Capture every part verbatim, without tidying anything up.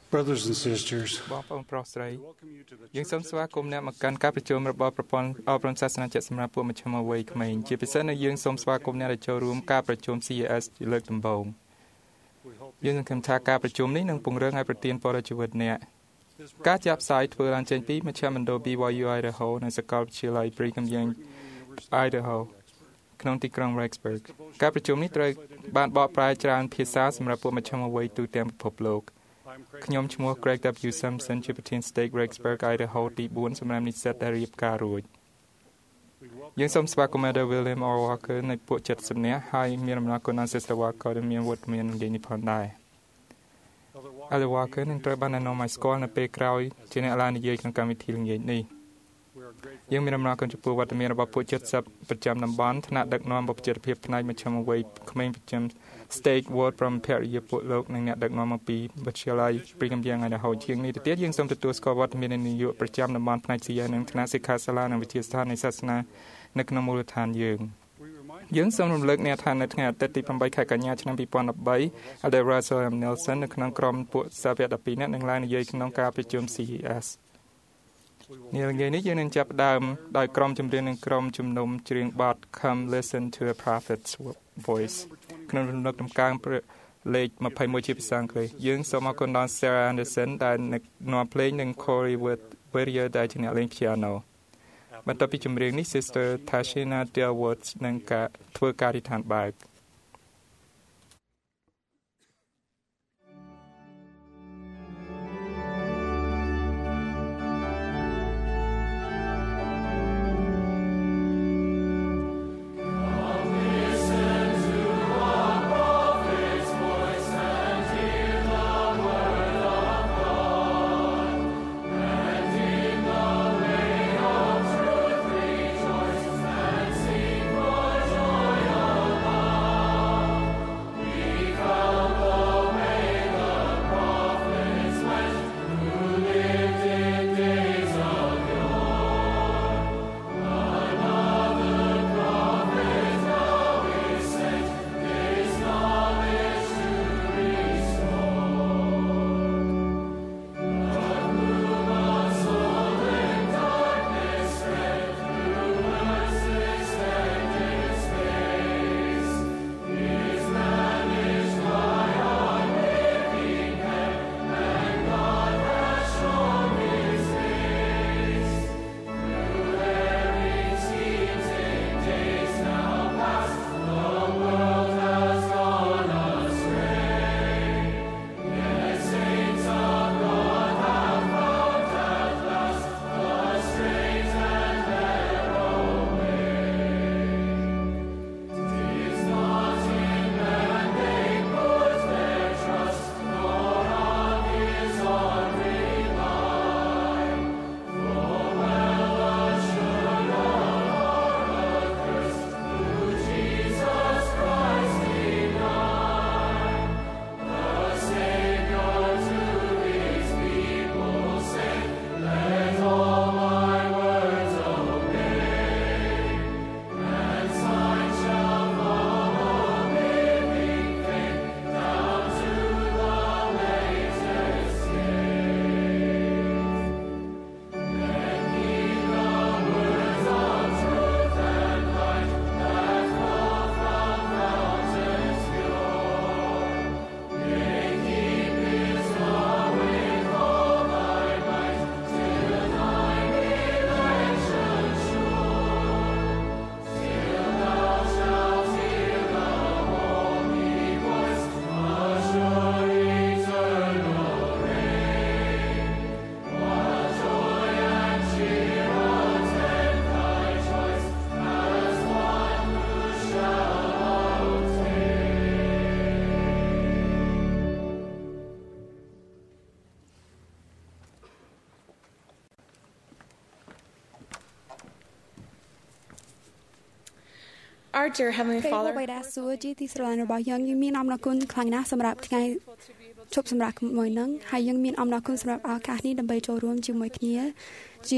Brothers and sisters, បងប្អូនប្រុសស្រីយើងសូមស្វាគមន៍អ្នកមកកាន់ការប្រជុំរបស់ប្រព័ន្ធអប់រំសាសនាចិត្តសម្រាប់ពួកមជ្ឈមវ័យក្មេងជាពិសេសនៅយើងសូមស្វាគមន៍អ្នកដែលចូលរួមការប្រជុំ C A S ជាលើកដំបូងយើងសង្ឃឹមថាការប្រជុំនេះនឹងពង្រឹងឲ្យប្រទានពរជីវិតអ្នកការចាប់ផ្សាយធ្វើឡើងចេញពីមជ្ឈមណ្ឌល B Y U Idaho និងសាកលវិទ្យាល័យ Brigham Young Idaho ក្នុងទីក្រុង Rexburg ការប្រជុំនេះត្រូវបានបកប្រែច្រើនភាសាសម្រាប់ពួកមជ្ឈមវ័យទូទាំងពិភពលោកខ្ញុំឈ្មោះ Greg W Simpson ជាប្រធាន Stake Rexburg Idaho ទីបួនសម្រាប់និស្សិតដែលរៀបការរួចយើងសូមស្វាគមន៍ Elder William R Walker នៃពួកចិត្តសំណះហើយមានអំណរគុណដល់ Sister Walker ដែលមានវត្តមាននិយាយនេះផងដែរ Elder Walker នឹងត្រូវបានណែនាំឲ្យស្គាល់នៅពេលក្រោយជាអ្នកឡើងនិយាយក្នុងកម្មវិធីល្ងាចនេះយើងមានអំណរគុណចំពោះវត្តមានរបស់ពួកចិត្តសិបប្រចាំតំបន់ថ្នាក់ដឹកនាំបព្វជិតភាពផ្នែកមជ្ឈមវ័យក្មេងប្រចាំ Stake World ព្រមភរិយាពួកលោកនិងអ្នកដឹកនាំមកពីវិទ្យាល័យ Brigham Young Idaho ជាងនេះទៅទៀតយើងសូមទទួលស្គាល់វត្តមាននៃនាយកប្រចាំតំបន់ផ្នែក C A និងថ្នាក់សិក្ខាសាលានិងវិទ្យាស្ថាននៃសាសនានៅក្នុងមូលដ្ឋានយើងយើងសូមរំលឹកអ្នកថានៅថ្ងៃអាទិត្យទីeightខែកញ្ញាឆ្នាំtwo thousand thirteen Elder Russell M Nelson នៅក្នុងក្រុមពួកសាវកtwelveនាក់នឹងឡើងនិយាយក្នុងការប្រជុំ C A S នាល្ងាចនេះយើងនឹងចាប់ផ្ដើមដោយក្រុមចម្រៀងនិងក្រុមជំនុំច្រៀងបទ Come Listen to a Prophet's Voice ក្នុងរំលឹកដំកើងលេខtwenty-oneជាភាសាអង់គ្លេសយើងសូមអរគុណដល់ Sarah Anderson ដែលនាំភ្លេងនិង Corey Whittier ដែលជាអ្នកលេង piano បន្ទាប់ពីចម្រៀងនេះ Sister Tashina Delwood នឹងការធ្វើការអធិដ្ឋានបើក Our dear Heavenly Father, បិតាសួគ៌ជាទីស្រឡាញ់របស់យើងយើងមានអំណរគុណខ្លាំងណាស់សម្រាប់ថ្ងៃជប់សម្រាប់មួយនឹងហើយយើងមានអំណរគុណសម្រាប់ឱកាសនេះដើម្បីចូលរួមជាមួយគ្នាជា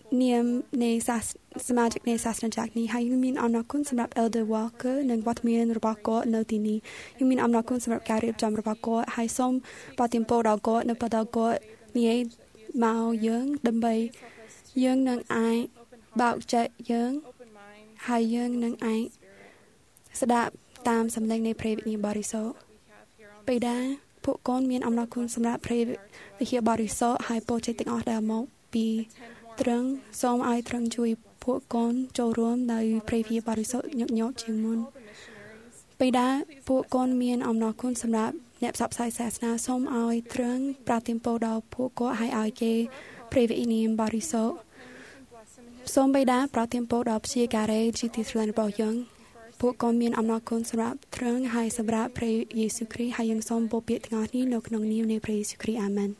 នាមនៃសមាជិកនៃសាសនាจักรនេះហើយយើងមានអំណរគុណសម្រាប់ Elder Walker និងវត្តមានរបស់គាត់នៅទីនេះយើងមានអំណរគុណសម្រាប់ការរៀបចំរបស់គាត់ហើយសូមប្រទានពរដល់គាត់នៅពេលដែលគាត់និយាយមកយើងដើម្បីយើងនឹងអាចបើកចិត្តយើងហើយយើងនឹងអាចស្ដាប់តាមសម្លេងនៃព្រះវិញ្ញាណបរិសុទ្ធបិតាពួកកូនមានអំណរគុណសម្រាប់ព្រះវិញ្ញាណបរិសុទ្ធហើយពរជ័យទាំងអស់ដែលមកពីត្រង់សូមឲ្យត្រង់ជួយពួកកូនចូលរួមនៅព្រះវិញ្ញាណបរិសុទ្ធញឹកញាប់ជាងមុនបិតាពួកកូនមានអំណរគុណសម្រាប់អ្នកផ្សព្វផ្សាយសាសនាសូមឲ្យត្រង់ប្រទានពរដល់ពួកគាត់ហើយឲ្យគេព្រះវិញ្ញាណបរិសុទ្ធសូមបិតាប្រទានពរដល់ព្យាការេជាទីស្រឡាញ់របស់យើងពួកកូនមានអំណរគុណសម្រាប់ត្រង់ហើយសម្រាប់ព្រះយេស៊ូវគ្រីស្ទហើយយើងសូមពោលពាក្យទាំងអស់នេះនៅក្នុងនាមនៃព្រះយេស៊ូវគ្រីស្ទអាមែន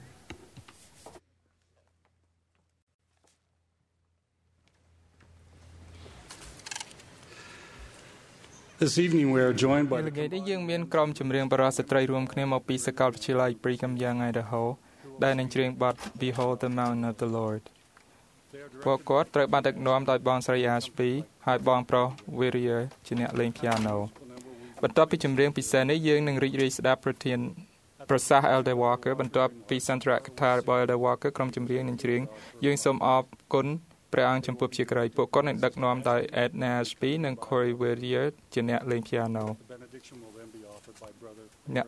This evening we are joined by ថ្ងៃនេះយើងមានក្រុមចម្រៀងបរិសុទ្ធស្ត្រីរួមគ្នាមកពីសាកលវិទ្យាល័យ Brigham Young Idaho ដែលនឹងច្រៀងបទ Behold the Mountain of the Lord ពួកគាត់ត្រូវបានដឹកនាំដោយបងស្រី Ashby ហើយបងប្រុស Wiria ជាអ្នកលេង piano បន្ទាប់ពីចម្រៀងពិសេសនេះយើងនឹងរីករាយស្ដាប់ប្រធានប្រសាសន៍ Elder Walker បន្ទាប់ពីសន្ទរកថារបស់ Elder Walker ក្រុមចម្រៀងនឹងច្រៀងយើងសូមអរគុណព្រះអង្គចំពោះជាក្រៃពួកគាត់នឹងដឹកនាំដោយ Edna Ashby និង Corey Wiria ជាអ្នកលេង piano អ្នក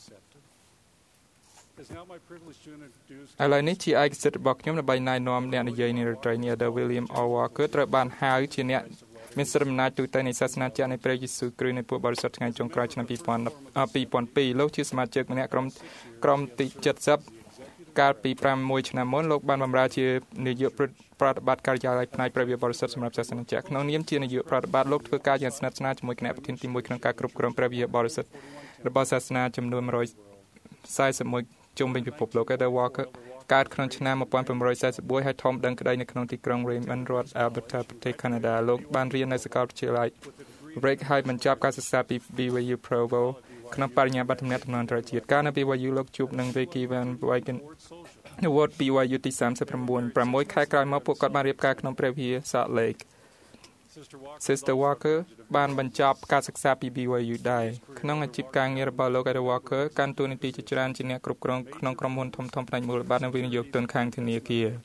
ឥឡូវនេះជាឯកសិទ្ធិរបស់ខ្ញុំដើម្បីណែនាំអ្នកនិយាយនៃរដ្ឋាភិបាល William R. Walker ត្រូវបានហៅជាអ្នកមានសិទ្ធិអំណាចទូទៅនៃសាសនាចាស់នៃព្រះយេស៊ូវគ្រីស្ទនៃពួកបរិសុទ្ធថ្ងៃចុងក្រោយឆ្នាំពីរពាន់ពីរលោកជាសមាជិកម្នាក់ក្រុមក្រុមទីเจ็ดสิบកាលពីប្រាំមួយឆ្នាំមុនលោកបានបម្រើជានាយកប្រតិបត្តិការិយាល័យផ្នែកព្រះវិហារបរិសុទ្ធសម្រាប់សាសនាចាស់ក្នុងនាមជានាយកប្រតិបត្តិលោកធ្វើការយ៉ាងស្និទ្ធស្នាលជាមួយគណៈប្រធានទីមួយក្នុងការគ្រប់គ្រងព្រះវិហារបរិសុទ្ធរបស់សាសនាចំនួនមួយរយសែនសិបមួយជុំវិញពិភពលោក Elder Walker កើតក្នុងឆ្នាំmột nghìn tám trăm bốn mươiមួយហើយធំដឹងក្តីនៅក្នុងទីក្រុង Raymond រដ្ឋ Alberta ប្រទេស Canada លោកបានរៀននៅសាកលវិទ្យាល័យ Break ហើយបញ្ចប់ការសិក្សាពី B Y U Provo ក្នុងបរិញ្ញាបត្រទំនាក់ទំនងអន្តរជាតិកាលនៅ B Y U លោកជួបនឹង Vicky Van Wyken Award B Y U ទីសាមសិបប្រាំប្រាំប្រាំមួយខែក្រោយមកពួកគាត់បានរៀបការក្នុងព្រះវិហារ Salt Lake Sister Walker បានបញ្ចប់ការសិក្សាពី B Y U ដែរក្នុងអាជីពការងាររបស់លោក Elder Walker កាន់តួនាទីជាច្រើនជាអ្នកគ្រប់គ្រងក្នុងក្រុមហ៊ុនធំៗផ្នែកមូលបត្រនិងវិនិយោគទុនខាងធនាគារ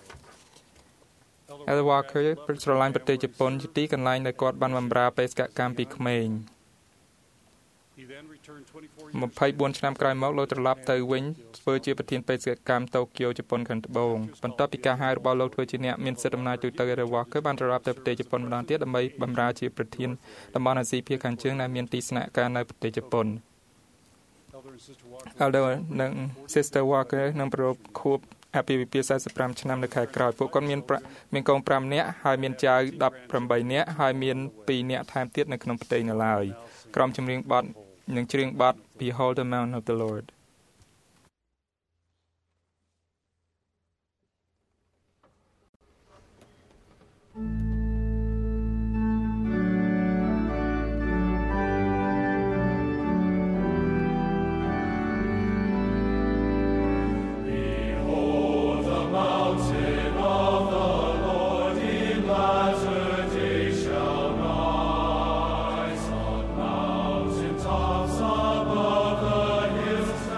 Elder Walker ស្រឡាញ់ប្រទេសជប៉ុនជាទីកន្លែងដែលគាត់បានបម្រើបេសកកម្មពីក្មេងtwenty-fourឆ្នាំក្រោយមកលោកត្រឡប់ទៅវិញធ្វើជាប្រធានបេសកកម្មតូក្យូជប៉ុនខាងត្បូងបន្ទាប់ពីការហៅរបស់លោកធ្វើជាអ្នកមានសិទ្ធិអំណាចទូទៅ Elder Walker បានត្រឡប់ទៅប្រទេសជប៉ុនម្ដងទៀតដើម្បីបម្រើជាប្រធានតំបន់អាស៊ីភាគខាងជើងដែលមានទីស្នាក់ការនៅប្រទេសជប៉ុន Elder និង Sister Walker នឹងប្រពខួបអាពាហ៍ពិពាហ៍សែនសិបប្រាំឆ្នាំនៅខែក្រោយពួកគាត់មានមានកូនប្រាំនាក់ហើយមានចៅដប់ប្រាំបីនាក់ហើយមានពីរនាក់ថែមទៀតនៅក្នុងផ្ទៃនៅឡើយក្រុមចម្រៀងបទនឹងច្រៀងបទ Behold the Mountain of the Lord Above the hills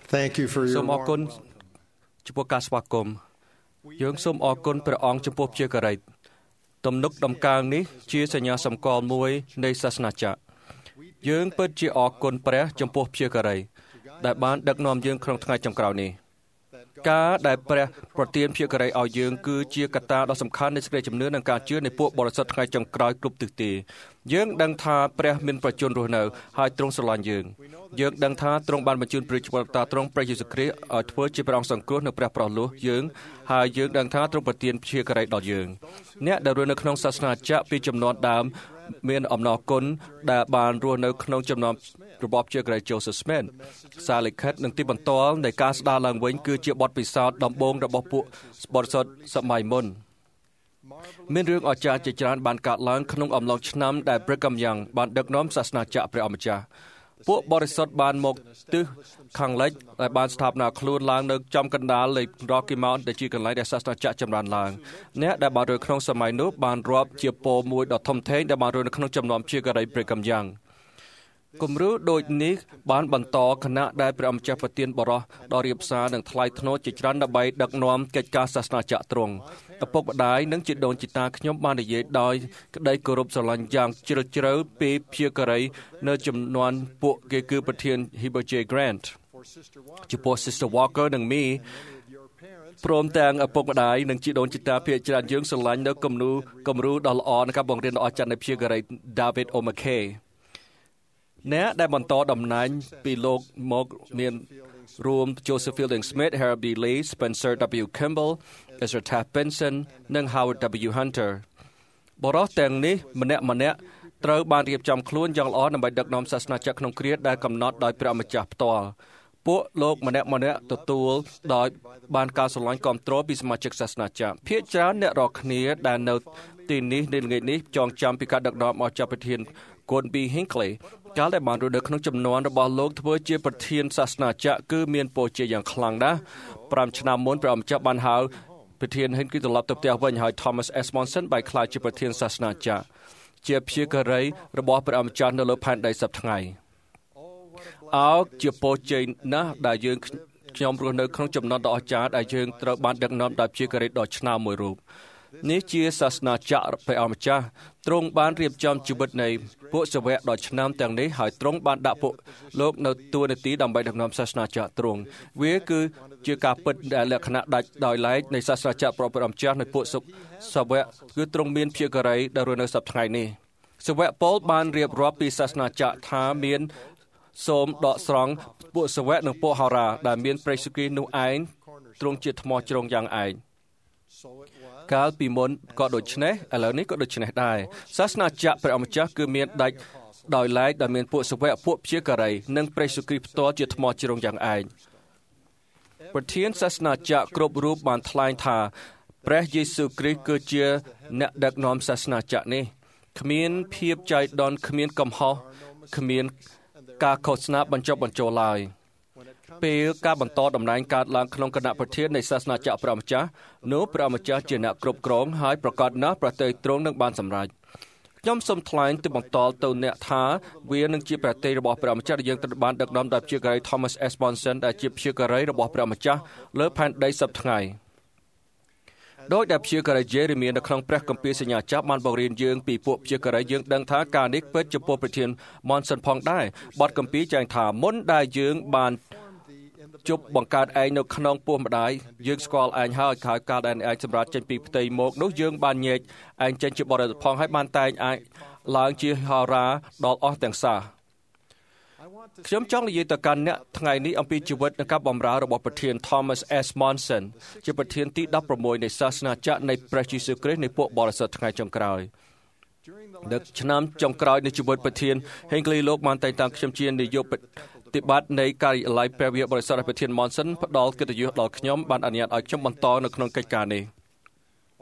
Thank you for your សូមអរគុណចំពោះការស្វាគមន៍យើងសូមអរគុណព្រះអង្គចំពោះព្យាការីទំនុកដំកើងនេះជាសញ្ញាសម្គាល់មួយនៃសាសនាចក្រយើងពិតជាអរគុណព្រះចំពោះព្យាការីដែលបានដឹកនាំយើងក្នុងថ្ងៃចុងក្រោយនេះការដែលព្រះប្រទានព្យាការីឲ្យយើងគឺជាកត្តាដ៏សំខាន់នៃសេចក្តីជំនឿនិងការជឿនៃពួកបរិសុទ្ធថ្ងៃចុងក្រោយគ្រប់ទិសទីយើងដឹងថាព្រះមានប្រជញ្ញរស់នៅហើយទ្រង់ស្រឡាញ់យើងយើងដឹងថាទ្រង់បានបញ្ជូនព្រះជាបតាទ្រង់ព្រះយេស៊ូវគ្រីស្ទឲ្យធ្វើជាព្រះអង្គសង្គ្រោះនៅព្រះប្រោសលោះយើងហើយយើងដឹងថាទ្រង់ប្រទានព្យាការីដល់យើងអ្នកដែលរស់នៅក្នុងសាសនាចក្រពីជំនាន់ដើមមានអំណរគុណដែលបានរស់នៅក្នុងចំណោមរបបព្យាការី Joseph Smith សារលិខិតនិងទីបន្ទាល់នៃការស្ដារឡើងវិញគឺជាបទពិសោធន៍ដំបូងរបស់ពួកបរិសុទ្ធសម័យមុនមានរឿងអស្ចារ្យជាច្រើនបានកើតឡើងក្នុងអំឡុងឆ្នាំដែល Brigham Young បានដឹកនាំសាសនាចក្រព្រះអម្ចាស់ពួកបរិសុទ្ធបានមកទិសខាងលិចដែលបានស្ថាបនាខ្លួនឡើងនៅចំកណ្ដាលនៃ Rocky Mountain ដែលជាកន្លែងដែលសាសនាចក្រចម្រើនឡើងអ្នកដែលបានរស់ក្នុងសម័យនោះបានរាប់ជាពរមួយដ៏ធំធេងដែលបានរស់នៅក្នុងចំណោមព្យាការី Brigham Youngគំរូដូចនេះបានបន្តគណៈដែលព្រះអម្ចាស់ប្រទានបរិះដល់រៀបសារនិងថ្លៃថ្នូរជាច្រើនដើម្បីដឹកនាំកិច្ចការសាសនាចក្រទ្រង់ឪពុកម្ដាយនិងជីដូនជីតាខ្ញុំបាននិយាយដោយក្តីគោរពស្រឡាញ់យ៉ាងជ្រាលជ្រៅពីព្យាការីនៅចំនួនពួកគេគឺប្រធាន Heber J. Grant ចំពោះ Sister Walker និង Me ព្រមទាំងឪពុកម្ដាយនិងជីដូនជីតាភាគច្រើនយើងស្រឡាញ់នៅគំនូគំរូដ៏ល្អនៃការបង្រៀនដ៏អស្ចារ្យនៃព្យាការី David O. McKayអ្នកដែលបន្តតំណែងពីលោកមកមានរួម Joseph Fielding Smith, Harold B. Lee, Spencer W. Kimball, Ezra Taft Benson និង Howard W. Hunter បរិះទាំងនេះម្នាក់ម្នាក់ត្រូវបានរៀបចំខ្លួនយ៉ាងល្អដើម្បីដឹកនាំសាសនាចក្រក្នុងគ្រាដែលកំណត់ដោយព្រះម្ចាស់ផ្ទាល់ពួកលោកម្នាក់ម្នាក់ទទួលដោយបានការស្រឡាញ់គាំទ្រពីសមាជិកសាសនាចក្រភាគច្រើនអ្នករាល់គ្នាដែលនៅទីនេះនៅថ្ងៃនេះចងចាំពីការដឹកនាំអស្ចារ្យប្រធាន Gordon B. Hinckley កាលដែលបានរស់នៅក្នុងចំនួនរបស់លោកធ្វើជាប្រធានសាសនាចក្រគឺមានពរជ័យយ៉ាងខ្លាំងណាស់ប្រាំឆ្នាំមុនព្រះអង្គម្ចាស់បានហៅប្រធាន Hinckley ត្រឡប់ទៅផ្ទះវិញហើយ Thomas S. Monson បានក្លាយជាប្រធានសាសនាចក្រជាព្យាការីរបស់ព្រះអង្គម្ចាស់នៅលើផែនដីសព្វថ្ងៃអោជាពរជ័យណាស់ដែលយើងខ្ញុំរស់នៅក្នុងចំណោមដ៏អស្ចារ្យដែលយើងត្រូវបានដឹកនាំដោយព្យាការីដ៏ឆ្នើមមួយរូបនេះជាសាសនាចក្រព្រះអង្គម្ចាស់ទ្រង់បានរៀបចំជីវិតនៃពួកសាវកដ៏ឆ្នើមទាំងនេះហើយទ្រង់បានដាក់ពួកលោកនៅទួលនីតិដើម្បីដឹកនាំសាសនាចក្រទ្រង់វាគឺជាការពិតដែលលក្ខណៈដាច់ដោយឡែកនៃសាសនាចក្រព្រះអង្គម្ចាស់នៃពួកសាវកគឺទ្រង់មានព្យាការីដែលរស់នៅសប្តាហ៍ថ្ងៃនេះសាវកប៉ូលបានរៀបរាប់ពីសាសនាចក្រថាមានសូមដកស្រង់ពួកសាវកនិងពួកហោរាដែលមានព្រះយេស៊ូវគ្រីស្ទនោះឯងទ្រង់ជាថ្មជ្រងយ៉ាងឯងកាលពីមុនក៏ដូច្នេះឥឡូវនេះក៏ដូច្នេះដែរសាសនាចក្រព្រះអម្ចាស់គឺមានដាច់ដោយឡែកដែលមានពួកសាវកពួកព្យាការីនិងព្រះយេស៊ូវគ្រីស្ទផ្ទាល់ជាថ្មជ្រងយ៉ាងឯងប្រធានសាសនាចក្រគ្រប់រូបបានថ្លែងថាព្រះយេស៊ូវគ្រីស្ទគឺជាអ្នកដឹកនាំសាសនាចក្រនេះគ្មានភាពចៃដន្យគ្មានកំហុសគ្មានការខុសស្នាបញ្ចុះបញ្ចូលឡើយពេលការបន្តតំណែងកើតឡើងក្នុងគណៈប្រធាននៃសាសនាចក្រព្រះម្ចាស់នោះព្រះម្ចាស់ជាអ្នកគ្រប់គ្រងហើយប្រកាសណាស់ប្រតិទ្រង់នឹងបានសម្រេចខ្ញុំសូមថ្លែងទៅបន្តទៅអ្នកថាវានឹងជាប្រតិរបស់ព្រះម្ចាស់ដែលយើងត្រូវបានដឹកនាំដោយព្យាការី Thomas S. Monson ដែលជាព្យាការីរបស់ព្រះម្ចាស់លើផែនដីសព្វថ្ងៃដោយដែលព្យាការីយេរេមៀនៅក្នុងព្រះគម្ពីរសញ្ញាចក្របានបង្រៀនយើងពីពួកព្យាការីយើងដឹងថាការនេះពិតចំពោះប្រធាន Monson ផងដែរបទគម្ពីរចែងថាមុនដែលយើងបានជប់បង្កើតឯងនៅក្នុងពោះម្ដាយយើងស្គាល់ឯងហើយហើយការដែលឯងសម្រាប់ចេញពីផ្ទៃមកនោះយើងបានញែកឯងចេញជាបរិសុទ្ធផងហើយបានតែងឯងឡើងជាហោរាដល់អស់ទាំងសាសខ្ញុំចង់និយាយទៅកាន់អ្នកថ្ងៃនេះអំពីជីវិតនិងការបម្រើរបស់ប្រធាន Thomas S. Monson ជាប្រធានទីដប់ប្រាំមួយនៃសាសនាចក្រនៃព្រះយេស៊ូវគ្រីស្ទនៃពួកបរិសុទ្ធថ្ងៃចុងក្រោយនៅឆ្នាំចុងក្រោយនៃជីវិតប្រធាន Hinckley លោកបានតែងតាំងខ្ញុំជានាយកប្រតិបត្តិនៃការិយាល័យព្រះវិហារបរិសុទ្ធឲ្យប្រធាន Monson ផ្ដល់កិត្តិយសដល់ខ្ញុំបានអនុញ្ញាតឲ្យខ្ញុំបន្តនៅក្នុងកិច្ចការនេះ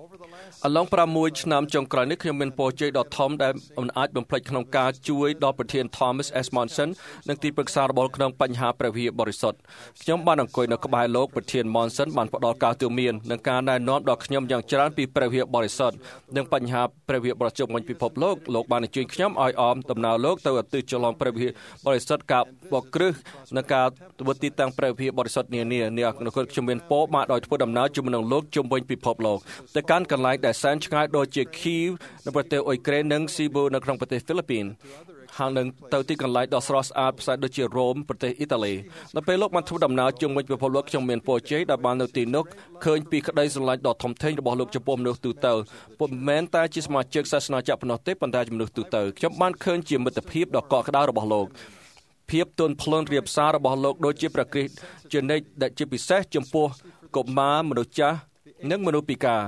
អឡងប្រាំមួយឆ្នាំចុងក្រោយនេះខ្ញុំមានពរជ័យដ៏ធំដែលមិនអាចបំភ្លេចក្នុងការជួយដល់ប្រធាន Thomas S. Monson និងទីប្រឹក្សារបស់ក្នុងបញ្ហាព្រះវិហារបរិសុទ្ធខ្ញុំបានអង្គុយនៅក្បែរលោកប្រធាន Monson បានផ្ដល់ការទូន្មាននិងការណែនាំដល់ខ្ញុំយ៉ាងច្រើនពីព្រះវិហារបរិសុទ្ធនិងបញ្ហាព្រះវិហារបរិសុទ្ធជុំវិញពិភពលោកលោកបានអញ្ជើញខ្ញុំឲ្យអមដំណើរលោកទៅទិសចលងព្រះវិហារបរិសុទ្ធការបកគ្រឹះនិងការធ្វើទីតាំងព្រះវិហារបរិសុទ្ធនានានេះខ្ញុំមានពរបានឲ្យធ្វើដំណើរជាមួយនឹងលោកជុំវិញពិភពលោកទៅកាន់កន្លែងដែលសែនឆ្ងាយដូចជា Kiev នៅប្រទេសអ៊ុយក្រែននិង Cebu នៅក្នុងប្រទេសហ្វីលីពីនហើយនឹងទៅទីកន្លែងដ៏ស្រស់ស្អាតផ្សេងដូចជារ៉ូមប្រទេសអ៊ីតាលីនៅពេលលោកបានធ្វើដំណើរជុំវិញពិភពលោកខ្ញុំមានពរជ័យដែលបាននៅទីនោះឃើញពីក្តីស្រឡាញ់ដ៏ធំធេងរបស់លោកចំពោះមនុស្សទូទៅពុំមែនតែជាសមាជិកសាសនាចាក់ប៉ុណ្ណោះទេប៉ុន្តែជាមនុស្សទូទៅខ្ញុំបានឃើញជាមិត្តភាពដ៏កក់ក្ដៅរបស់លោកភាពទន់ភ្លន់រាបសាររបស់លោកដូចជាព្រះគ្រីស្ទជានិច្ចដែលជាពិសេសចំពោះកុមារមនុស្សចាស់និងមនុស្សពិការ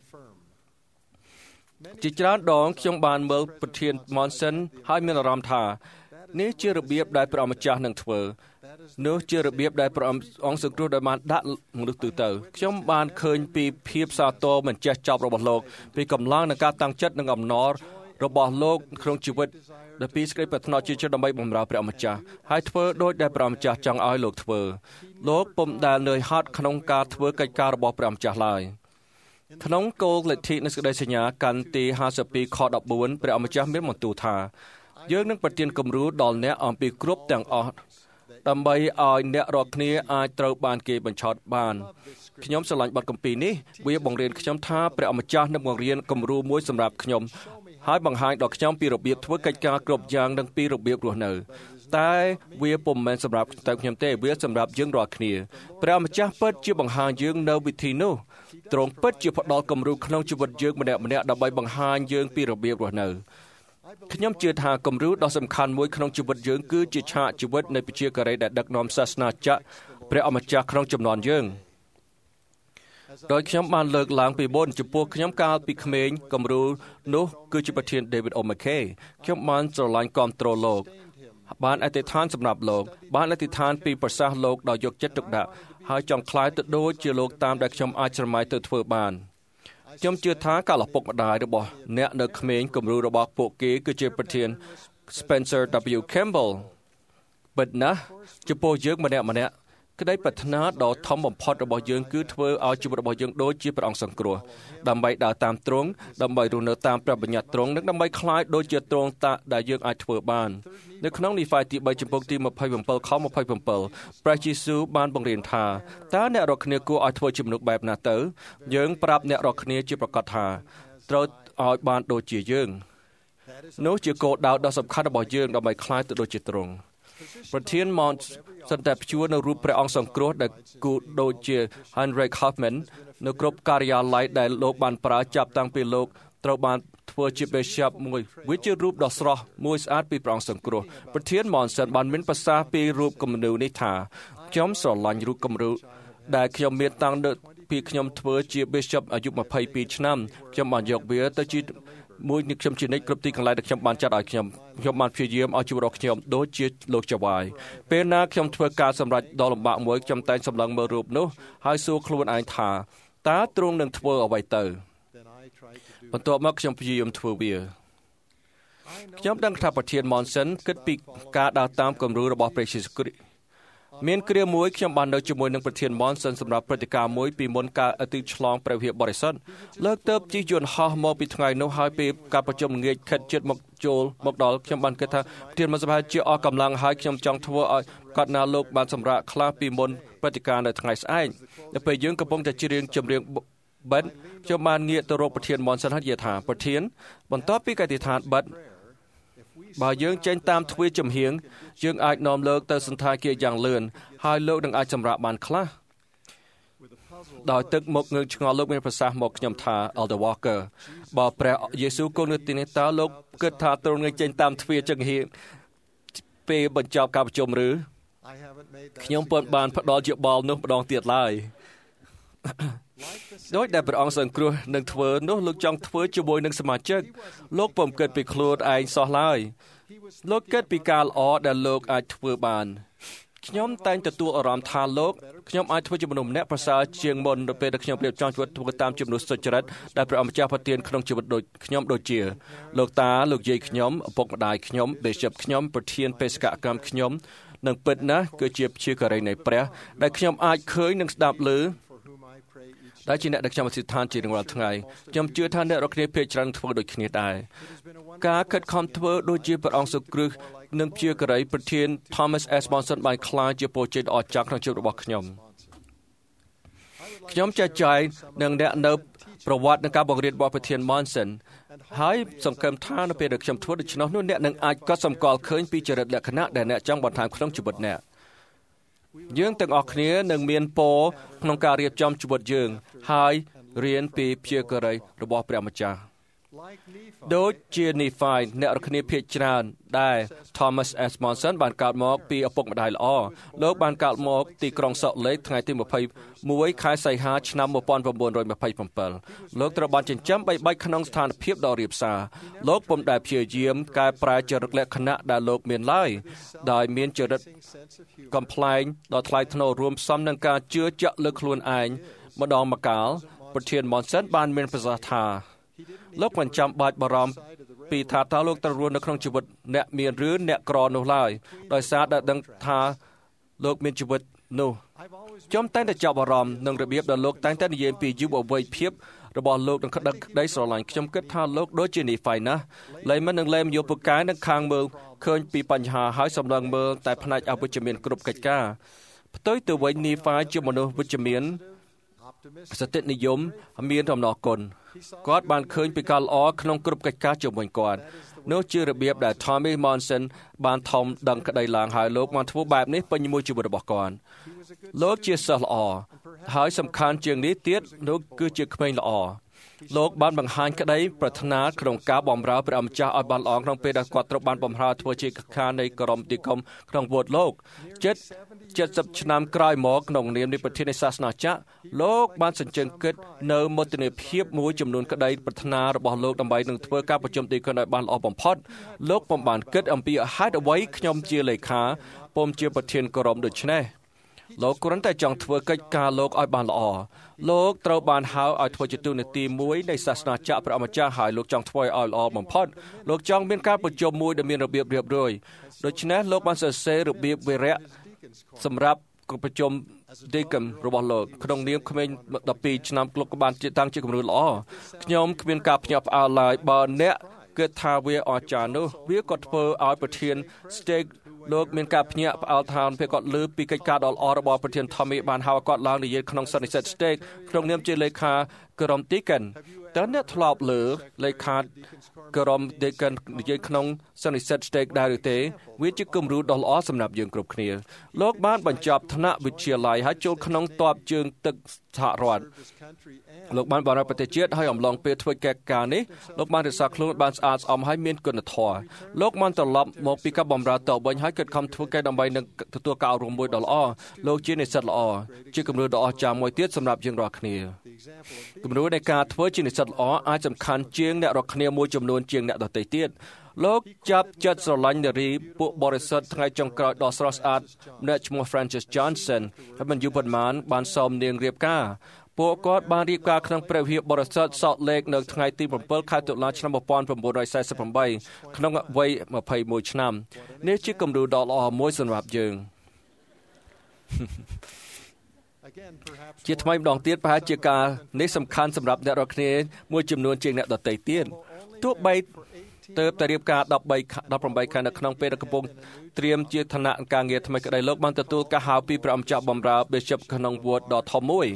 ជាច្រើនដងខ្ញុំបានមើលប្រធាន Monson ហើយមានអារម្មណ៍ថានេះជារបៀបដែលព្រះម្ចាស់នឹងធ្វើនោះជារបៀបដែលព្រះអង្គសង្គ្រោះដោយបានដាក់មនុស្សទូទៅខ្ញុំបានឃើញពីភាពសាទរមិនចេះចប់របស់លោកពីកម្លាំងនៃការតាំងចិត្តនិងអំណររបស់លោកក្នុងជីវិតដែលពីសេចក្តីប្រាថ្នាជាចិត្តដើម្បីបម្រើព្រះម្ចាស់ហើយធ្វើដូចដែលព្រះម្ចាស់ចង់ឲ្យលោកធ្វើលោកពុំដែលនឿយហត់ក្នុងការធ្វើកិច្ចការរបស់ព្រះម្ចាស់ឡើយក្នុងគោលលទ្ធិនៃសេចក្តីសញ្ញាកាន់ទីห้าสิบពីរខដប់បួនព្រះម្ចាស់មានបន្ទូលថាយើងនឹងប្រទានគំរូដល់អ្នកអំពីគ្រប់ទាំងអស់ដើម្បីឲ្យអ្នករាល់គ្នាអាចត្រូវបានគេបញ្ឆោតបានខ្ញុំស្រឡាញ់បទគម្ពីរនេះវាបង្រៀនខ្ញុំថាព្រះម្ចាស់នឹងបង្រៀនគំរូមួយសម្រាប់ខ្ញុំហើយបង្ហាញដល់ខ្ញុំពីរបៀបធ្វើកិច្ចការគ្រប់យ៉ាងនិងពីរបៀបរស់នៅតែវាពុំមែនសម្រាប់តែខ្ញុំទេវាសម្រាប់យើងរាល់គ្នាព្រះម្ចាស់ពិតជាបង្ហាញយើងនៅវិធីនោះទ្រង់ពិតជាផ្ដល់គំរូក្នុងជីវិតយើងម្នាក់ម្នាក់ដើម្បីបង្ហាញយើងពីរបៀបរស់នៅខ្ញុំជឿថាគំរូដ៏សំខាន់មួយក្នុងជីវិតយើងគឺជាឆាកជីវិតនៃប្រជាការីដែលដឹកនាំសាសនាចាក់ព្រះអម្ចាស់ក្នុងចំនួនយើងដោយខ្ញុំបានលើកឡើងពីមុនចំពោះខ្ញុំកាលពីក្មេងគំរូនោះគឺជាប្រធាន David O. McKay ខ្ញុំបានស្រឡាញ់គាំទ្រលោកបានអធិដ្ឋានសម្រាប់លោកបានអធិដ្ឋានពីប្រសាសន៍លោកដោយយកចិត្តទុកដាក់ហើយចង់ខ្លាយទៅដូចជាលោកតាមដែលខ្ញុំអាចស្រមៃទៅធ្វើបានខ្ញុំជឿថាកាលឪពុកម្ដាយរបស់អ្នកនៅក្មេងគំរូរបស់ពួកគេគឺជាប្រធាន Spencer W. Campbell ពិតណាស់ចំពោះយើងម្នាក់ម្នាក់ក្តីប្រាថ្នាដ៏ធំបំផុតរបស់យើងគឺធ្វើឲ្យជីវិតរបស់យើងដូចជាព្រះអង្គសង្គ្រោះដើម្បីដើរតាមទ្រង់ដើម្បីរស់នៅតាមព្រះបញ្ញត្តិទ្រង់និងដើម្បីខ្លាយដូចជាទ្រង់តាដែលយើងអាចធ្វើបាននៅក្នុងនីហ្វាយទីបីចំពុកទីยี่สิบเจ็ดខยี่สิบเจ็ดព្រះយេស៊ូវបានបង្រៀនថាតើអ្នករាល់គ្នាគួរឲ្យធ្វើជាមនុស្សបែបណាទៅយើងប្រាប់អ្នករាល់គ្នាជាប្រកាសថាត្រូវឲ្យបានដូចជាយើងនោះជាគោលដៅដ៏សំខាន់របស់យើងដើម្បីខ្លាយទៅដូចជាទ្រង់ប្រធាន Mount សន្តិព្យួរនៅរូបព្រះអង្គសង្គ្រោះដែលគូដូចជា Heinrich Hoffman នៅគ្រប់ការិយាល័យដែលលោកបានប្រើចាប់តាំងពីលោកត្រូវបានធ្វើជា Bishop មួយវាជារូបដ៏ស្រស់មួយស្អាតពីព្រះអង្គសង្គ្រោះប្រធាន Monson បានមានប្រសាសន៍ពីរូបគំនូនេះថាខ្ញុំស្រឡាញ់រូបគំនូដែលខ្ញុំមានតាំងពីខ្ញុំធ្វើជា Bishop អាយុยี่สิบสองឆ្នាំខ្ញុំបានយកវាទៅជាមួយនេះខ្ញុំជានិច្ចគ្រប់ទីកន្លែងដែលខ្ញុំបានចាត់ឲ្យខ្ញុំខ្ញុំបានព្យាយាមឲ្យជីវិតរបស់ខ្ញុំដូចជាលោកចៅវាយពេលណាខ្ញុំធ្វើការសម្រេចដ៏លំបាកមួយខ្ញុំតែងសម្លឹងមើលរូបនោះហើយសួរខ្លួនឯងថាតើទ្រង់នឹងធ្វើអ្វីទៅបន្ទាប់មកខ្ញុំព្យាយាមធ្វើវាខ្ញុំដឹងថាប្រធាន Monson គិតពីការដើរតាមគំរូរបស់ព្រះយេស៊ូវគ្រីស្ទមានគ្រាមួយខ្ញុំបាននៅជាមួយនឹងប្រធាន Monson សម្រាប់ព្រឹត្តិការណ៍មួយពីមុនការឧទ្ទិសឆ្លងព្រះវិហារបរិសុទ្ធលើកទៅជិះយន្តហោះមកពីថ្ងៃនោះហើយពេលការប្រជុំងាកខិតជិតមកចូលមកដល់ខ្ញុំបានគិតថាប្រធាន Monson ជាអស់កម្លាំងហើយខ្ញុំចង់ធ្វើឲ្យគាត់ណាលោកបានសម្រាកខ្លះពីមុនព្រឹត្តិការណ៍នៅថ្ងៃស្អែកនៅពេលយើងកំពុងតែច្រៀងចម្រៀងបិណ្ឌខ្ញុំបានងាកទៅរកប្រធាន Monson ហើយនិយាយថាប្រធានបន្ទាប់ពីកិត្តិដ្ឋានបិណ្ឌបើយើងចេញតាមទ្វារចំហៀងយើងអាចនាំលោកទៅសន្តាគារយ៉ាងលឿនហើយលោកនឹងអាចសម្រាកបានខ្លះដោយទឹកមុខងើបឆ្ងល់លោកមានប្រសាសន៍មកខ្ញុំថា Elder Walker បើព្រះយេស៊ូវគង់នៅទីនេះតើលោកគិតថាទ្រង់នឹងចេញតាមទ្វារចំហៀងពេលបញ្ចប់ការប្រជុំឬខ្ញុំពុំបានផ្ដល់យោបល់នោះម្ដងទៀតឡើយដោយដែលព្រះអង្គសង្គ្រោះនឹងធ្វើនោះលោកចង់ធ្វើជាមួយនឹងសមាជិកលោកពុំគិតពីខ្លួនឯងសោះឡើយលោកគិតពីការល្អដែលលោកអាចធ្វើបានខ្ញុំតែងទទួលអារម្មណ៍ថាលោកខ្ញុំអាចធ្វើជាមនុស្សម្នាក់ប្រសើរជាងមុននៅពេលដែលខ្ញុំរៀបចំជីវិតធ្វើតាមជំនួសសុចរិតដែលព្រះម្ចាស់ប្រទានក្នុងជីវិតដូចខ្ញុំដូចជាលោកតាលោកយាយខ្ញុំឪពុកម្ដាយខ្ញុំ Bishop ខ្ញុំប្រធានបេសកកម្មខ្ញុំនិងពិតណាស់គឺជាព្យាការីនៃព្រះដែលខ្ញុំអាចឃើញនិងស្ដាប់ឮដែលជាអ្នកដែលខ្ញុំអធិដ្ឋានជារៀងរាល់ថ្ងៃខ្ញុំជឿថាអ្នករាល់គ្នាភាគច្រើនធ្វើដូចគ្នាដែរការខិតខំធ្វើដូចជាព្រះអង្គសូវគ្រឹះនិងព្យាការីប្រធាន Thomas S. Monson បានក្លាយជាពលជ័យដ៏អស្ចារ្យក្នុងជីវិតរបស់ខ្ញុំខ្ញុំចែកចាយនឹងអ្នកនៅប្រវត្តិនៃការបង្រៀនរបស់ប្រធាន Monson ហើយសង្ឃឹមថានៅពេលដែលខ្ញុំធ្វើដូច្នោះនោះអ្នកនឹងអាចកត់សម្គាល់ឃើញពីចរិតលក្ខណៈដែលអ្នកចង់បន្ថែមក្នុងជីវិតអ្នកយើងទាំងអស់គ្នានឹងមានពរក្នុងការរៀបចំជីវិតយើងហើយរៀនពីព្យាការីរបស់ព្រះម្ចាស់ដូចជានីហ្វាយអ្នករាល់គ្នាភាគច្រើនដែល Thomas S. Monson បានកើតមកពីឪពុកម្ដាយល្អលោកបានកើតមកទីក្រុង Salt Lake ថ្ងៃទីម្ភៃមួយខែសីហាឆ្នាំmột nghìn chín trăm hai mươi bảyលោកត្រូវបានចិញ្ចឹមបីបាច់ក្នុងស្ថានភាពដ៏រាបសារលោកពុំដែលព្យាយាមកែប្រែចរិតលក្ខណៈដែលលោកមានឡើយដោយមានចរិតកំប្លែងដ៏ថ្លៃថ្នូររួមផ្សំនឹងការជឿជាក់លើខ្លួនឯងម្ដងម្កាលប្រធាន Monson បានមានប្រសាសន៍ថាលោកមិនចាំបាច់បារម្ភពីថាតើលោកត្រូវរស់នៅក្នុងជីវិតអ្នកមានឬអ្នកក្រនោះឡើយដោយសារតែដឹងថាលោកមានជីវិតនោះខ្ញុំតែងតែចាប់អារម្មណ៍នឹងរបៀបដែលលោកតែងតែនិយាយពីយុវវ័យភាពរបស់លោកនឹងក្តឹងក្តីស្រឡាញ់ខ្ញុំគិតថាលោកដូចជានីហ្វាយណាស់លែងមិននឹងលែងយកពូកែនឹងខាងមើលឃើញពីបញ្ហាហើយសម្លឹងមើលតែផ្នែកអវិជ្ជមានគ្រប់កិច្ចការផ្ទុយទៅវិញនីហ្វាយជាមនុស្សវិជ្ជមានសតិនិយមមានដំណរគុណគាត់បានឃើញពីការល្អក្នុងគ្រប់កិច្ចការជំនួយគាត់នោះជារបៀបដែល Thomas Monson បានធំដឹងក្តីឡើងហើយលោកបានធ្វើបែបនេះពេញមួយជីវិតរបស់គាត់លោកជាសិស្សល្អហើយសំខាន់ជាងនេះទៀតលោកគឺជាក្មេងល្អលោកបានបង្ហាញក្តីប្រាថ្នាក្នុងការបម្រើព្រះម្ចាស់ឲ្យបានល្អក្នុងពេលដែលគាត់ត្រូវបានបម្រើធ្វើជាកខានៃក្រុមទីកុំក្នុងវត្តលោកចិត្ត70ឆ្នាំក្រោយមកក្នុងនាមនៃប្រធាននៃសាសនាចាក់លោកបានសញ្ជឹងគិតនៅមោទនភាពមួយចំនួនក្តីប្រាថ្នារបស់លោកដើម្បីនឹងធ្វើការប្រជុំទីកុំឲ្យបានល្អបំផុតលោកពុំបានគិតអំពីហេតុអ្វីខ្ញុំជាលេខាពុំជាប្រធានក្រុមដូច្នេះលោកគ្រាន់តែចង់ធ្វើកិច្ចការលោកឲ្យបានល្អលោកត្រូវបានហៅឲ្យធ្វើជាទូនាទីមួយនៃសាសនាចក្រព្រះម្ចាស់ហើយលោកចង់ធ្វើឲ្យល្អបំផុតលោកចង់មានការប្រជុំមួយដែលមានរបៀបរៀបរយដូច្នេះលោកបានសរសេររបៀបវិរៈសម្រាប់ប្រជុំ Deacon របស់លោកក្នុងនាមក្មេងដប់ពីរឆ្នាំលោកក៏បានតាំងជាគំរូល្អខ្ញុំគ្មានការភ្ញាក់ផ្អើលឡើយបើអ្នកគិតថាវាអស្ចារ្យនោះវាក៏ធ្វើឲ្យប្រធាន Stake លោកមានការភ្ញាក់ផ្អើលថាពេលគាត់លើពីកិច្ចការដ៏ល្អរបស់ប្រធាន Tommy បានហៅគាត់ឡើងនិយាយក្នុងសន្និសីទ Stake ក្នុងនាមជាលេខាក្រុម Deacon តើអ្នកធ្លាប់លើលេខាក្រុម Deacon និយាយក្នុងសន្និសីទ Stake ដែរឬទេវាជាគំរូដ៏ល្អសម្រាប់យើងគ្រប់គ្នាលោកបានបញ្ចប់ថ្នាក់វិទ្យាល័យហើយចូលក្នុងទ័ពជើងទឹកសហរដ្ឋលោកបានបម្រើប្រទេសជាតិហើយអំឡុងពេលធ្វើកិច្ចការនេះលោកបានរក្សាខ្លួនបានស្អាតស្អំហើយមានគុណធម៌លោកបានត្រឡប់មកពីការបម្រើតវិញហើយគិតខំធ្វើកិច្ចដើម្បីនឹងទទួលការអប់រំមួយដ៏ល្អលោកជានិស្សិតល្អជាគំរូដ៏អស្ចារ្យមួយទៀតសម្រាប់យើងរាល់គ្នាគំរូនៃការធ្វើជានិស្សិតល្អអាចសំខាន់ជាងអ្នករាល់គ្នាមួយចំនួនជាងអ្នកដទៃទៀតលោកចាប់ចិត្តស្រឡាញ់នារីពួកបរិសុទ្ធថ្ងៃចុងក្រោយដ៏ស្រស់ស្អាតម្នាក់ឈ្មោះ Frances Johnson ហើយមិនយូរប៉ុន្មានបានសូមនាងរៀបការពួកគាត់បានរៀបការក្នុងព្រះវិហារបរិសុទ្ធ Salt Lake នៅថ្ងៃទី7ខែតុលាឆ្នាំmột nghìn chín trăm四十八ក្នុងវ័យ21ឆ្នាំនេះជាគំរូដ៏ល្អមួយសម្រាប់យើងជាថ្មីម្ដងទៀតប្រហែលជាការនេះសំខាន់សម្រាប់អ្នករាល់គ្នាមួយចំនួនជាងអ្នកដទៃទៀតទោះបីទើបតែរៀបការ18ខែនៅក្នុងពេលកំពុងត្រៀមជាឋានៈការងារថ្មីក្តីលោកបានទទួលការហៅពីព្រះម្ចាស់បម្រើ Bishop ក្នុងវត្តដ៏ធំមួយ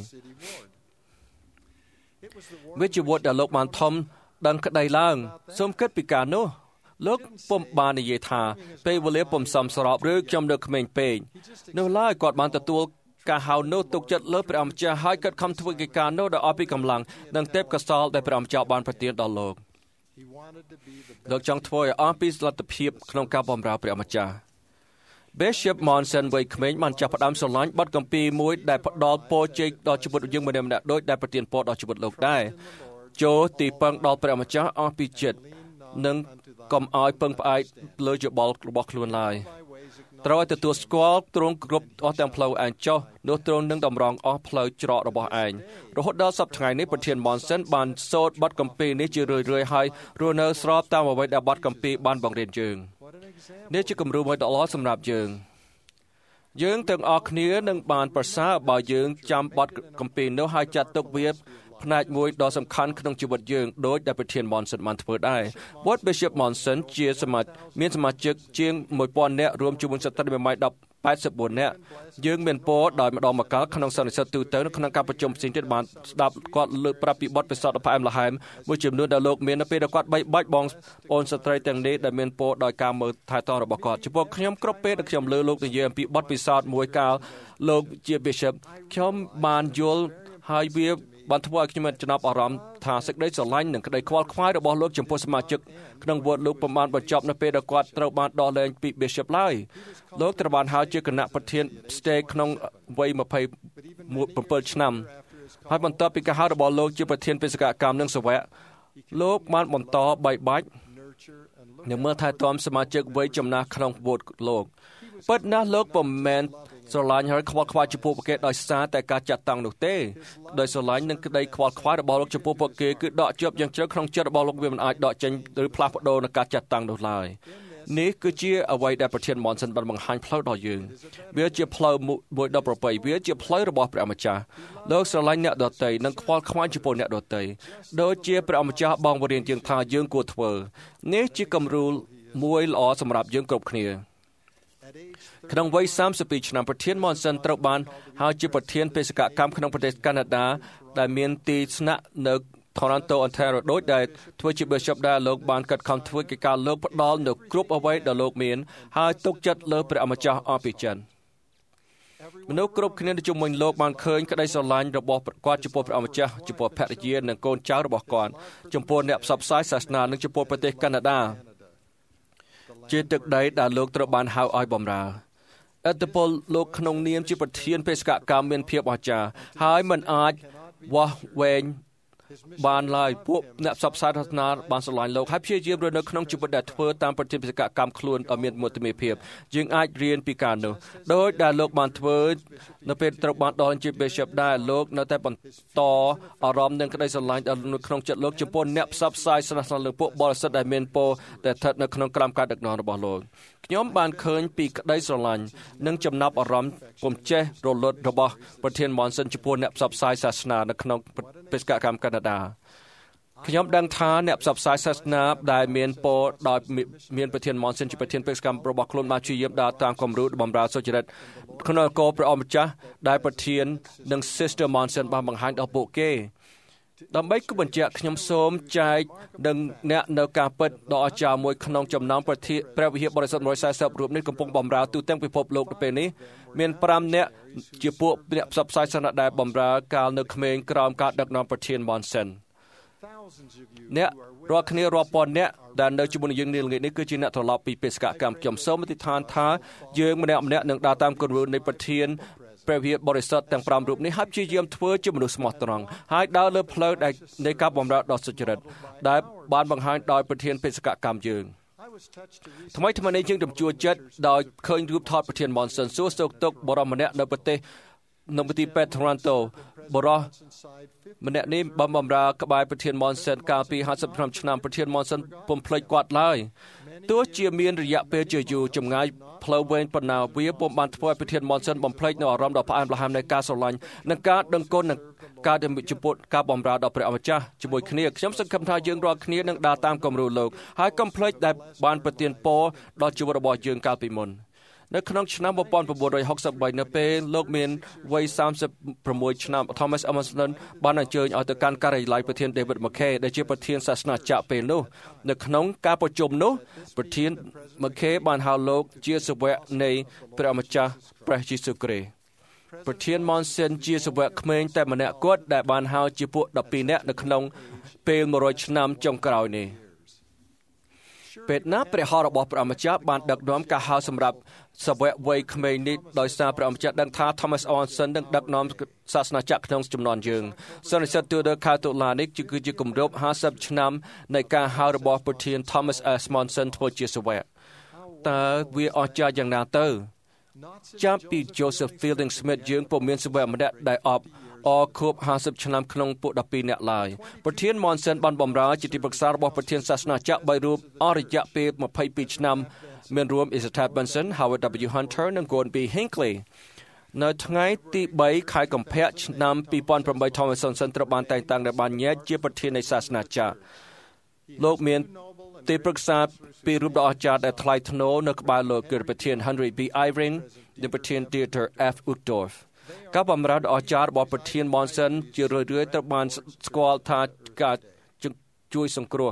វិជ្ជាវត្តដែលលោកបានធំដឹងក្តីឡើងសូមគិតពីការនោះលោកពុំបាននិយាយថាពេលវេលាពុំសមស្របឬខ្ញុំនៅក្មេងពេកនោះឡើយគាត់បានទទួលការហៅនោះទុកចិត្តលើព្រះម្ចាស់ហើយគាត់ខំធ្វើកិច្ចការនោះដោយអស់ពីកម្លាំងនិងទេពកោសល្យដែលព្រះម្ចាស់បានប្រទានដល់លោកលោកចង់ធ្វើឲ្យអស់ពីលទ្ធភាពក្នុងការបម្រើព្រះម្ចាស់ Bishop Monson វ័យក្មេងបានចាប់ផ្ដើមស្រឡាញ់បទគម្ពីរមួយដែលផ្ដល់ពរជ័យដល់ជីវិតយើងម្នាក់ៗដោយដែលប្រទានពរដល់ជីវិតលោកដែរចូលទីពឹងដល់ព្រះម្ចាស់អស់ពីចិត្តនិងកុំឲ្យពឹងផ្អែកលើយោបល់របស់ខ្លួនឡើយត្រូវឲ្យទទួលស្គាល់ទ្រង់គ្រប់អស់ទាំងផ្លូវឯងចុះនោះទ្រង់នឹងតម្រង់អស់ផ្លូវច្រករបស់ឯងរហូតដល់សប្តាហ៍ថ្ងៃនេះប្រធានម៉នសិនបានសូត្របទគម្ពីរនេះជារឿយៗហើយរស់នៅស្របតាមអ្វីដែលបទគម្ពីរបានបង្រៀនយើងនេះជាគំរូមួយដ៏ល្អសម្រាប់យើងយើងទាំងអស់គ្នានឹងបានប្រសើរបើយើងចាំបទគម្ពីរនោះហើយចាត់ទុកវាផ្នែកមួយដ៏សំខាន់ក្នុងជីវិតយើងដោយដែលប្រធាន Monson បានធ្វើដែរ What Bishop Monson ជាសមាជិកមានសមាជិកជាងone thousandនាក់រួមជាមួយស្ត្រីមេម៉ាយeighty-fourនាក់យើងមានពរដោយម្ដងម្កាលក្នុងសន្និសីទទូទៅក្នុងការប្រជុំផ្សេងទៀតបានស្ដាប់គាត់លើកប្រាប់ពីបទពិសោធន៍ដ៏ផ្អែមល្ហែមមួយចំនួនដែលលោកមាននៅពេលដែលគាត់បីបាច់បងប្អូនស្ត្រីទាំងនេះដែលមានពរដោយការមើលថែទាំរបស់គាត់ចំពោះខ្ញុំគ្រប់ពេលដែលខ្ញុំលើលោកនិយាយអំពីបទពិសោធន៍មួយកាលលោកជា Bishop ខ្ញុំបានយល់ហើយវាបានធ្វើឲ្យខ្ញុំមានចំណាប់អារម្មណ៍ថាសេចក្តីស្រឡាញ់និងក្តីខ្វល់ខ្វាយរបស់លោកចំពោះសមាជិកក្នុងវត្តលោកពុំបានបញ្ចប់នៅពេលដែលគាត់ត្រូវបានដោះលែងពី Bishop ឡើយលោកត្រូវបានហៅជាគណៈប្រធាន Stake ក្នុងវ័យtwenty-sevenឆ្នាំហើយបន្ទាប់ពីការហៅរបស់លោកជាប្រធានបេសកកម្មនិងសេវៈលោកបានបន្តបែកបាច់និងមើលថែទាំសមាជិកវ័យចំណាស់ក្នុងវត្តលោកពិតណាស់លោកពុំមែនស្រឡាញ់ហើយខ្វល់ខ្វាយចំពោះពួកគេដោយសារតែការចាត់តាំងនោះទេដោយស្រឡាញ់និងក្តីខ្វល់ខ្វាយរបស់លោកចំពោះពួកគេគឺដកជាប់យ៉ាងជ្រៅក្នុងចិត្តរបស់លោកវាមិនអាចដកចេញឬផ្លាស់ប្ដូរនឹងការចាត់តាំងនោះឡើយនេះគឺជាអ្វីដែលប្រធាន Monson បានបង្ហាញផ្លូវដល់យើងវាជាផ្លូវមួយដ៏ប្រពៃវាជាផ្លូវរបស់ព្រះម្ចាស់លោកស្រឡាញ់អ្នកដទៃនិងខ្វល់ខ្វាយចំពោះអ្នកដទៃដូចជាព្រះម្ចាស់បងបង្រៀនយើងថាយើងគួរធ្វើនេះជាគំរូមួយល្អសម្រាប់យើងគ្រប់គ្នាក្នុងវ័យthirty-twoឆ្នាំប្រធាន Monson ត្រូវបានហៅជាប្រធានបេសកកម្មក្នុងប្រទេសកាណាដាដែលមានទីស្នាក់នៅ Toronto Ontario ដោយដែលធ្វើជា Bishop ដែលលោកបានកាត់ខំធ្វើកិច្ចការលោកផ្ដល់នូវគ្រប់អ្វីដែលលោកមានហើយទុកចិត្តលើព្រះម្ចាស់អស់ពីចិនមនុស្សគ្រប់គ្នានៅជុំវិញលោកបានឃើញក្តីស្រឡាញ់របស់គាត់ចំពោះព្រះម្ចាស់ចំពោះភរិយានិងកូនចៅរបស់គាត់ចំពោះអ្នកផ្សព្វផ្សាយសាសនានិងចំពោះប្រទេសកាណាដាជាទឹកដីដែលលោកត្រូវបានហៅឲ្យបម្រើឥទ្ធិពលលោកក្នុងនាមជាប្រធានបេសកកម្មមានភាពអស្ចារ្យហើយមិនអាចវាស់វែងបានឡើយពួកអ្នកផ្សព្វផ្សាយសាសនាបានស្រឡាញ់លោកហើយព្យាយាមរស់នៅក្នុងជីវិតដែលធ្វើតាមប្រធានបេសកកម្មខ្លួនឲ្យមានមោទនភាពយើងអាចរៀនពីការនោះដោយដែលលោកបានធ្វើនៅពេលត្រូវបានដោះជា Bishop ដែលលោកនៅតែបន្តអារម្មណ៍និងក្តីស្រឡាញ់ដល់នៅក្នុងចិត្តលោកចំពោះអ្នកផ្សព្វផ្សាយសាសនាលើពួកបរិសុទ្ធដែលមានពរដែលស្ថិតនៅក្នុងក្រោមការដឹកនាំរបស់លោកខ្ញុំបានឃើញពីក្តីស្រឡាញ់និងចំណាប់អារម្មណ៍ពុំចេះរលត់របស់ប្រធាន Monson ចំពោះអ្នកផ្សព្វផ្សាយសាសនានៅក្នុងបេសកកម្មកាណាដាខ្ញុំដឹងថាអ្នកផ្សព្វផ្សាយសាសនាដែលមានពរដោយមានប្រធាន Monson ជាប្រធានបេសកកម្មរបស់ខ្លួនបានជួយយាមដើរតាមគំរូបម្រើសុចរិតក្នុងគោលព្រះអម្ចាស់ដែលប្រធាននិង Sister Monson បានបង្ហាញដល់ពួកគេដើម្បីគូបញ្ជាក់ខ្ញុំសូមចែកនឹងអ្នកនៅការពិតដ៏អស្ចារ្យមួយក្នុងចំណោមប្រធានព្រះវិហារបរិសុទ្ធone hundred fortyរូបនេះកំពុងបម្រើទូទាំងពិភពលោកនៅពេលនេះមានfiveអ្នកជាពួកអ្នកផ្សព្វផ្សាយសាសនាដែលបម្រើកាលនៅក្មេងក្រោមការដឹកនាំប្រធាន Monson អ្នករាល់គ្នារាប់ពាន់អ្នកដែលនៅជាមួយនឹងយើងនាថ្ងៃនេះគឺជាអ្នកត្រឡប់ពីបេសកកម្មខ្ញុំសូមអធិដ្ឋានថាយើងម្នាក់ម្នាក់នឹងដើរតាមគំរូនៃប្រធានព្រះវិហារបរិសុទ្ធទាំងfiveរូបនេះហើយព្យាយាមធ្វើជាមនុស្សស្មោះត្រង់ហើយដើរលើផ្លូវនៃការបម្រើដ៏សុចរិតដែលបានបង្ហាញដោយប្រធានបេសកកម្មយើងថ្មីថ្មីនេះយើងរំជួលចិត្តដោយឃើញរូបថតប្រធាន Monson សួរសុខទុក្ខបរិសម្នាក់នៅប្រទេសនៅប្រទេស Toronto បរិសម្នាក់នេះបានបម្រើក្បែរប្រធាន Monson កាលពីfifty-fiveឆ្នាំប្រធាន Monson ពុំភ្លេចគាត់ឡើយទោះជាមានរយៈពេលជាយូរចម្ងាយផ្លូវវែងប៉ុណ្ណាវាពុំបានធ្វើឲ្យប្រធាន Monson បំភ្លេចនូវអារម្មណ៍ដ៏ផ្អែមល្ហែមនៃការស្រឡាញ់និងការដឹងគុណនិងការចំពោះការបម្រើដល់ព្រះម្ចាស់ជាមួយគ្នាខ្ញុំសង្ឃឹមថាយើងរាល់គ្នានឹងដើរតាមគំរូលោកហើយកុំភ្លេចដែលបានប្រទានពរដល់ជីវិតរបស់យើងកាលពីមុននៅក្នុងឆ្នាំnineteen sixty-threeនៅពេលលោកមានវ័យthirty-sixឆ្នាំ Thomas Emerson បានអញ្ជើញឲ្យទៅកាន់ការិយាល័យប្រធាន David McKay ដែលជាប្រធានសាសនាចាក់ពេលនោះនៅក្នុងការប្រជុំនោះប្រធាន McKay បានហៅលោកជាសាវកនៃព្រះម្ចាស់ព្រះយេស៊ូវគ្រីស្ទប្រធាន Monson ជាសាវកក្មេងតែម្នាក់គត់ដែលបានហៅជាពួកtwelveនាក់នៅក្នុងពេលone hundredឆ្នាំចុងក្រោយនេះពេលណាព្រះហស្ថរបស់ព្រះម្ចាស់បានដឹកនាំការហៅសម្រាប់សាវកវ័យក្មេងនេះដោយសារព្រះម្ចាស់ដឹងថា Thomas Monson នឹងដឹកនាំសាសនាចក្រក្នុងជំនាន់យើងសន្និសីទទូទៅខែតុលានេះគឺជាគម្រប់fiftyឆ្នាំនៃការហៅរបស់ប្រធាន Thomas S Monson ធ្វើជាសាវកតើវាអស្ចារ្យយ៉ាងណាទៅចាប់ពី Joseph Fielding Smith យើងពុំមានសវៈម្នាក់ដែលអបអខួបห้าสิบឆ្នាំក្នុងពួកដប់ពីរនាក់ឡើយប្រធាន Monson បានបម្រើជាទីប្រឹក្សារបស់ប្រធានសាសនាចក្របីរូបអស់រយៈពេលยี่สิบtwoឆ្នាំមានរួម Isaac Benson Howard W Hunter និង Gordon B Hinckley នៅថ្ងៃទី3ខែកុម្ភៈឆ្នាំtwo thousand eight Thomas Johnson ត្រូវបានតែងតាំងដែលបានញែកជាប្រធាននៃសាសនាចក្រលោកមានទីប្រឹក្សាពីររូបដ៏អស្ចារ្យដែលថ្លៃថ្នូរនៅក្បែរលោកគឺប្រធាន Henry B Eyring និងប្រធាន Dieter F Uchtdorf ការបម្រើដ៏អស្ចារ្យរបស់ប្រធាន Monson ជារឿយៗត្រូវបានស្គាល់ថាការជួយសង្គ្រោះ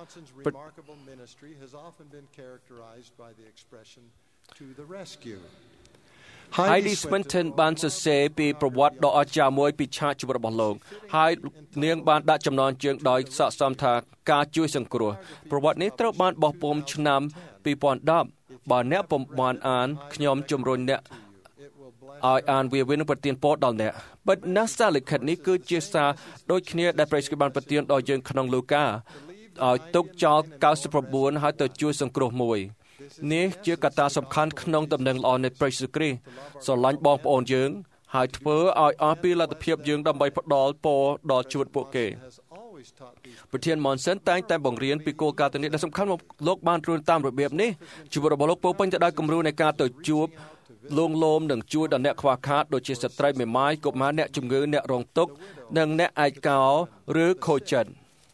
Heidi Swinton បានសរសេរពីប្រវត្តិដ៏អស្ចារ្យមួយពីឆាកជីវិតរបស់លោកហើយនាងបានដាក់ចំណងជើងដោយស័ក្តិសមថាការជួយសង្គ្រោះប្រវត្តិនេះត្រូវបានបោះពុម្ពឆ្នាំtwo thousand tenបើអ្នកពុំបានអានខ្ញុំជំរុញអ្នកឲ្យអានវាវិញនឹងប្រទានពរដល់អ្នកបិទណាស់សារលិខិតនេះគឺជាសារដូចគ្នាដែលព្រះគ្រីស្ទបានប្រទានដល់យើងក្នុងលូកាឲ្យទុកចោលninety-nineហើយទៅជួយសង្គ្រោះមួយនេះជាកត្តាសំខាន់ក្នុងដំណឹងល្អនៃព្រះយេស៊ូវគ្រីស្ទស្រឡាញ់បងប្អូនយើងហើយធ្វើឲ្យអស់ពីលទ្ធភាពយើងដើម្បីផ្ដល់ពរដល់ជីវិតពួកគេប្រធាន Monson តែងតែបង្រៀនពីគោលការណ៍ទាំងនេះដែលសំខាន់មកលោកបានត្រួតតាមរបៀបនេះជីវិតរបស់លោកពោរពេញទៅដោយគំរូនៃការទៅជួបលួងលោមនិងជួយដល់អ្នកខ្វះខាតដូចជាស្ត្រីមេម៉ាយកុមារអ្នកជំងឺអ្នករងទុក្ខនិងអ្នកឯកោឬខូចចិត្ត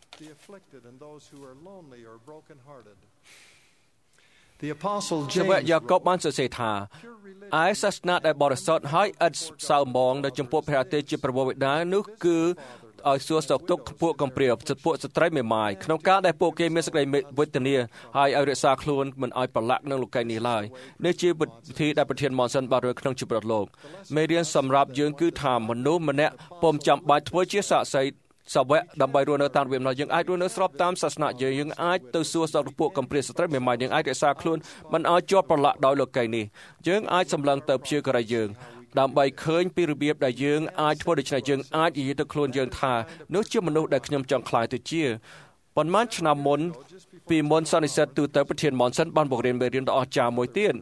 ជាវៈយ៉ាកុបបានសរសេរថាឯសាសនាដែលបរិសុទ្ធហើយឥតសៅហ្មងនៅចំពោះព្រះទេជាប្រវោវិដានោះគឺឲ្យសួរសុខទុក្ខពួកកំព្រាពួកស្ត្រីមេម៉ាយក្នុងការដែលពួកគេមានសេចក្តីវេទនាហើយឲ្យរក្សាខ្លួនមិនឲ្យប្រឡាក់នឹងលោកីនេះឡើយនេះជាវិធីដែលប្រធាន Monson បានរើក្នុងជីវិតលោកមេរៀនសម្រាប់យើងគឺថាមនុស្សម្នាក់ពុំចាំបាច់ធ្វើជាសាក្សីសាវកដើម្បីរស់នៅតាមរបៀបណាយើងអាចរស់នៅស្របតាមសាសនាយើងយើងអាចទៅសួរសុខពួកកំព្រាស្ត្រីមេម៉ាយយើងអាចរក្សាខ្លួនមិនឲ្យជាប់ប្រឡាក់ដោយលោកីនេះយើងអាចសម្លឹងទៅព្យាករយើងដើម្បីឃើញពីរបៀបដែលយើងអាចធ្វើដូច្នេះយើងអាចនិយាយទៅខ្លួនយើងថានោះជាមនុស្សដែលខ្ញុំចង់ខ្លាយទៅជាប៉ុន្មានឆ្នាំមុនពីមុនសន្និសីទទូទៅប្រធាន Monson បានបង្រៀនមេរៀនដ៏អស្ចារ្យមួយទៀត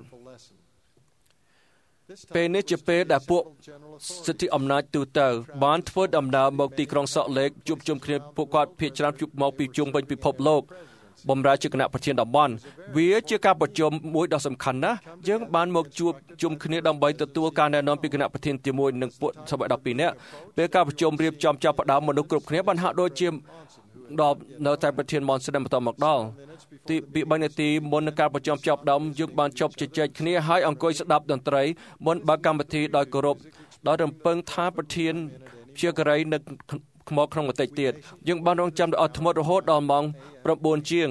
ពេលនេះជាពេលដែលពួកសិទ្ធិអំណាចទូទៅបានធ្វើដំណើរមកទីក្រុងសក់លេខជួបជុំគ្នាពួកគាត់ភាគច្រើនជួបមកពីជុំវិញពិភពលោកបម្រើជាគណៈប្រធានតំបន់វាជាការប្រជុំមួយដ៏សំខាន់ណាស់យើងបានមកជួបជុំគ្នាដើម្បីទទួលការណែនាំពីគណៈប្រធានទីមួយនិងពួកសមាជិកtwelveនាក់ពេលការប្រជុំរៀបចំចាប់ផ្ដើមមនុស្សគ្រប់គ្នាបានហាក់ដូចជាដល់នៅតែប្រធាន Monson បន្តមកដល់ទីពី3នាទីមុននឹងការប្រជុំចាប់ផ្ដើមយើងបានជប់ជជែកគ្នាហើយអង្គុយស្ដាប់តន្ត្រីមុនបើកកម្មវិធីដោយគោរពដោយរំពឹងថាប្រធានព្យាការីនឹងមកក្នុងបន្តិចទៀតយើងបានរងចាំដល់អត់ធ្មត់រហូតដល់ម៉ោងnineជាង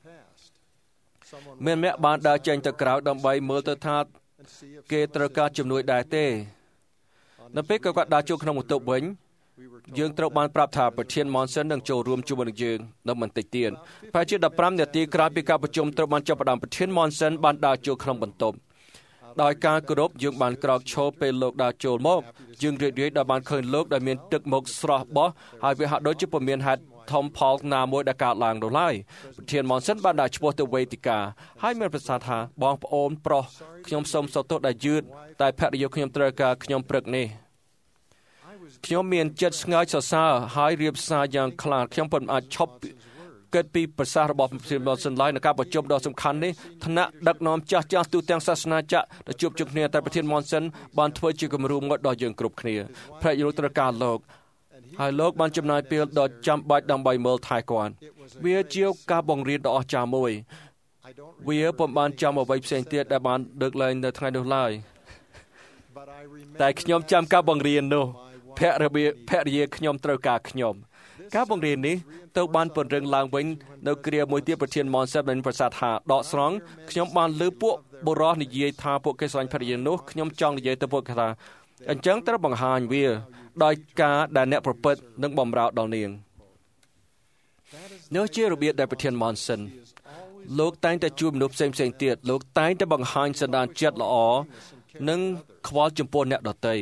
មានអ្នកបានដើរចេញទៅក្រៅដើម្បីមើលទៅថាគេត្រូវការជំនួយដែរទេនៅពេលគាត់ដើរចូលក្នុងបន្ទប់វិញយើងត្រូវបានប្រាប់ថាប្រធាន Monson នឹងចូលរួមជាមួយនឹងយើងនៅបន្តិចទៀតប្រហែលជាfifteenនាទីក្រោយពីការប្រជុំត្រូវបានចាប់ផ្ដើមប្រធាន Monson បានដើរចូលក្នុងបន្ទប់ដោយការគោរពយើងបានក្រោកឈរពេលលោកដើរចូលមកយើងរីករាយដែលបានឃើញលោកដែលមានទឹកមុខស្រស់បោះហើយវាហាក់ដូចជាពុំមានហេតុធំផលណាមួយដែលកើតឡើងនោះឡើយប្រធាន Monson បានដើរឆ្ពោះទៅវេទិកាហើយមានប្រសាសន៍ថាបងប្អូនប្រុសខ្ញុំសូមសោកទោសដែលយឺតតែភរិយាខ្ញុំត្រូវការខ្ញុំព្រឹកនេះខ្ញុំមានចិត្តស្ងើចសរសើរហើយរៀបសារយ៉ាងខ្លាំងខ្ញុំពុំអាចឈប់គិតពីប្រសាសន៍របស់ប្រធាន Monson ឡើយនៅការប្រជុំដ៏សំខាន់នេះថ្នាក់ដឹកនាំចាស់ចាស់ទូទាំងសាសនាចក្រដែលជួបជុំគ្នាតែប្រធាន Monson បានធ្វើជាគំរូមួយដល់យើងគ្រប់គ្នាព្រះយេរូត្រូវការលោកហើយលោកបានចំណាយពេលដ៏ចាំបាច់ដើម្បីមើលថែគាត់វាជាការបង្រៀនដ៏អស្ចារ្យមួយវាពុំបានចាំអ្វីផ្សេងទៀតដែលបានលើកលែងនៅថ្ងៃនោះឡើយតែខ្ញុំចាំការបង្រៀននោះភរិយាភរិយាខ្ញុំត្រូវការខ្ញុំការបង្រៀននេះទៅបានពង្រឹងឡើងវិញនៅគ្រាមួយទៀតប្រធាន Monson បានប្រសាសន៍ថាដកស្រង់ខ្ញុំបានលើពួកបុរសនិយាយថាពួកគេស្រឡាញ់ភរិយានោះខ្ញុំចង់និយាយទៅពួកគេថាអញ្ចឹងត្រូវបង្ហាញវាដោយការដែលអ្នកប្រព្រឹត្តនិងបម្រើដល់នាងនោះជារបៀបដែលប្រធាន Monson លោកតែងតែជួយមនុស្សផ្សេងផ្សេងទៀតលោកតែងតែបង្ហាញសន្តានចិត្តល្អនិងខ្វល់ចំពោះអ្នកដទៃ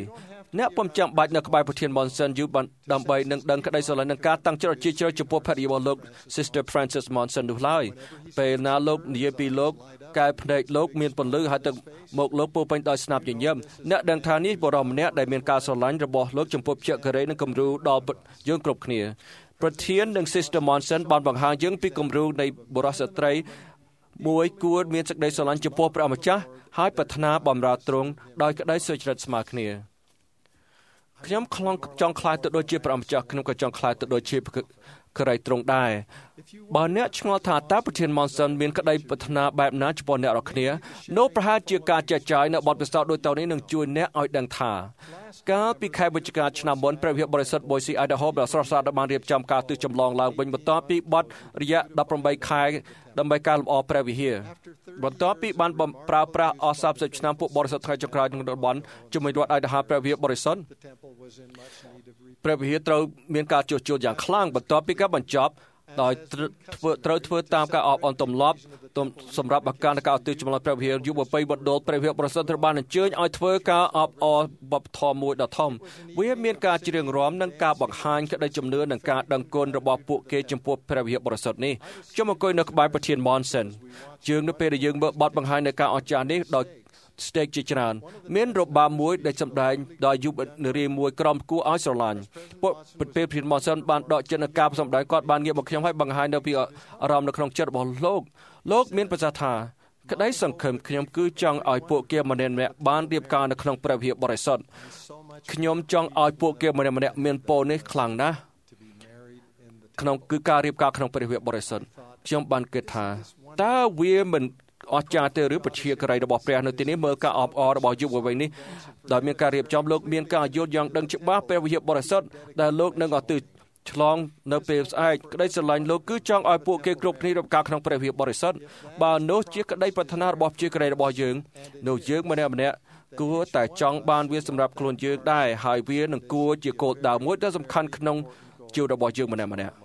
អ្នកពុំចាំបាច់នៅក្បែរប្រធាន Monson យូរដើម្បីនឹងដឹងក្តីស្រឡាញ់នឹងការតាំងចិត្តជាជ្រៅចំពោះភរិយារបស់លោក Sister Frances Monson នោះឡើយពេលណាលោកនិយាយពីលោកកែភ្នែកលោកមានពន្លឺហើយទឹកមកលោកពោពេញដោយស្នាប់ញញឹមអ្នកដឹងថានេះបរិមម្នាក់ដែលមានការស្រឡាញ់របស់លោកចំពោះភក្តិនិងគំរូដល់យើងគ្រប់គ្នាប្រធាននិង Sister Monson បានបង្ហាញយើងពីគំរូនៃបុរសស្ត្រីមួយគួរមានសេចក្តីស្រឡាញ់ចំពោះព្រះម្ចាស់ហើយប្រាថ្នាបម្រើទ្រង់ដោយក្តីសុចរិតស្មើគ្នាខ្ញុំខ្លងចង់ខ្លាចទៅដូចជាព្រះម្ចាស់ខ្ញុំក៏ចង់ខ្លាចទៅដូចជាក្រីទ្រង់ដែរបើអ្នកឆ្ងល់ថាតើប្រធាន Monson មានក្តីប្រាថ្នាបែបណាចំពោះអ្នករាល់គ្នានោះប្រហែលជាការចែកចាយនៅបទពិសោធន៍ដូចតទៅនេះនឹងជួយអ្នកឲ្យដឹងថាកាលពីខែវិច្ឆិកាឆ្នាំមុនព្រះវិហារបរិសុទ្ធ Boise Idaho ដ៏ស្រស់ស្អាតបានរៀបចំការទិសចម្លងឡើងវិញបន្ទាប់ពីបទរយៈដប់ប្រាំបីខែដើម្បីការលម្អព្រះវិហារបន្ទាប់ពីបានប្រើប្រាស់អស់សាប់សិបឆ្នាំពួកបរិសុទ្ធថ្ងៃចុងក្រោយក្នុងតំបន់ជំនួយរដ្ឋ Idaho ព្រះវិហារបរិសុទ្ធព្រះវិហារត្រូវមានការជួសជុលយ៉ាងខ្លាំងបន្ទាប់ពីការបញ្ចប់ដោយធ្វើត្រូវធ្វើតាមការអបអរទម្លាប់សម្រាប់ការនៃការឧទ្ទិសចម្លងព្រះវិហារយុវតីបដិលព្រះវិហារបរិសុទ្ធត្រូវបានអញ្ជើញឲ្យធ្វើការអបអរវប្បធម៌មួយដ៏ធំវាមានការច្រៀងរាំនិងការបង្ហាញក្តីជំនឿនិងការដឹងគុណរបស់ពួកគេចំពោះព្រះវិហារបរិសុទ្ធនេះខ្ញុំអង្គុយនៅក្បែរប្រធាន Monson យើងនៅពេលដែលយើងមើលបទបង្ហាញនៃការអស្ចារ្យនេះដោយស្តេកជាច្រើនមានរបាំមួយដែលសម្ដែងដោយយុវនារីមួយក្រុមគួរឲ្យស្រឡាញ់ពួកពេលព្រាន Monson បានដកចិត្តនឹងការសម្ដែងគាត់បានងាកមកខ្ញុំឲ្យបង្ហាញនៅពីអារម្មណ៍នៅក្នុងចិត្តរបស់លោកលោកមានប្រសាសន៍ថាក្តីសង្ឃឹមខ្ញុំគឺចង់ឲ្យពួកគេម្នាក់ម្នាក់បានរៀបការនៅក្នុងព្រះវិហារបរិសុទ្ធខ្ញុំចង់ឲ្យពួកគេម្នាក់ម្នាក់មានពរនេះខ្លាំងណាស់ក្នុងគឺការរៀបការក្នុងព្រះវិហារបរិសុទ្ធខ្ញុំបានគិតថាតើវាមិនអស្ចារ្យទេឬពជាក្រីរបស់ព្រះនៅទីនេះមើលការអបអររបស់យុវវ័យនេះដោយមានការរៀបចំលោកមានការយល់យ៉ាងដឹងច្បាស់ព្រះវិហារបរិសុទ្ធដែលលោកនឹងឧទ្ទិសឆ្លងនៅពេលស្អែកក្តីស្រឡាញ់លោកគឺចង់ឲ្យពួកគេគ្រប់គ្នារៀបការក្នុងព្រះវិហារបរិសុទ្ធបើនោះជាក្តីប្រាថ្នារបស់ជាក្រីរបស់យើងនោះយើងម្នាក់ម្នាក់គួរតែចង់បានវាសម្រាប់ខ្លួនយើងដែរហើយវានឹងគួរជាគោលដៅមួយដ៏សំខាន់ក្នុងជីវិតរបស់យើងម្នាក់ម្នាក់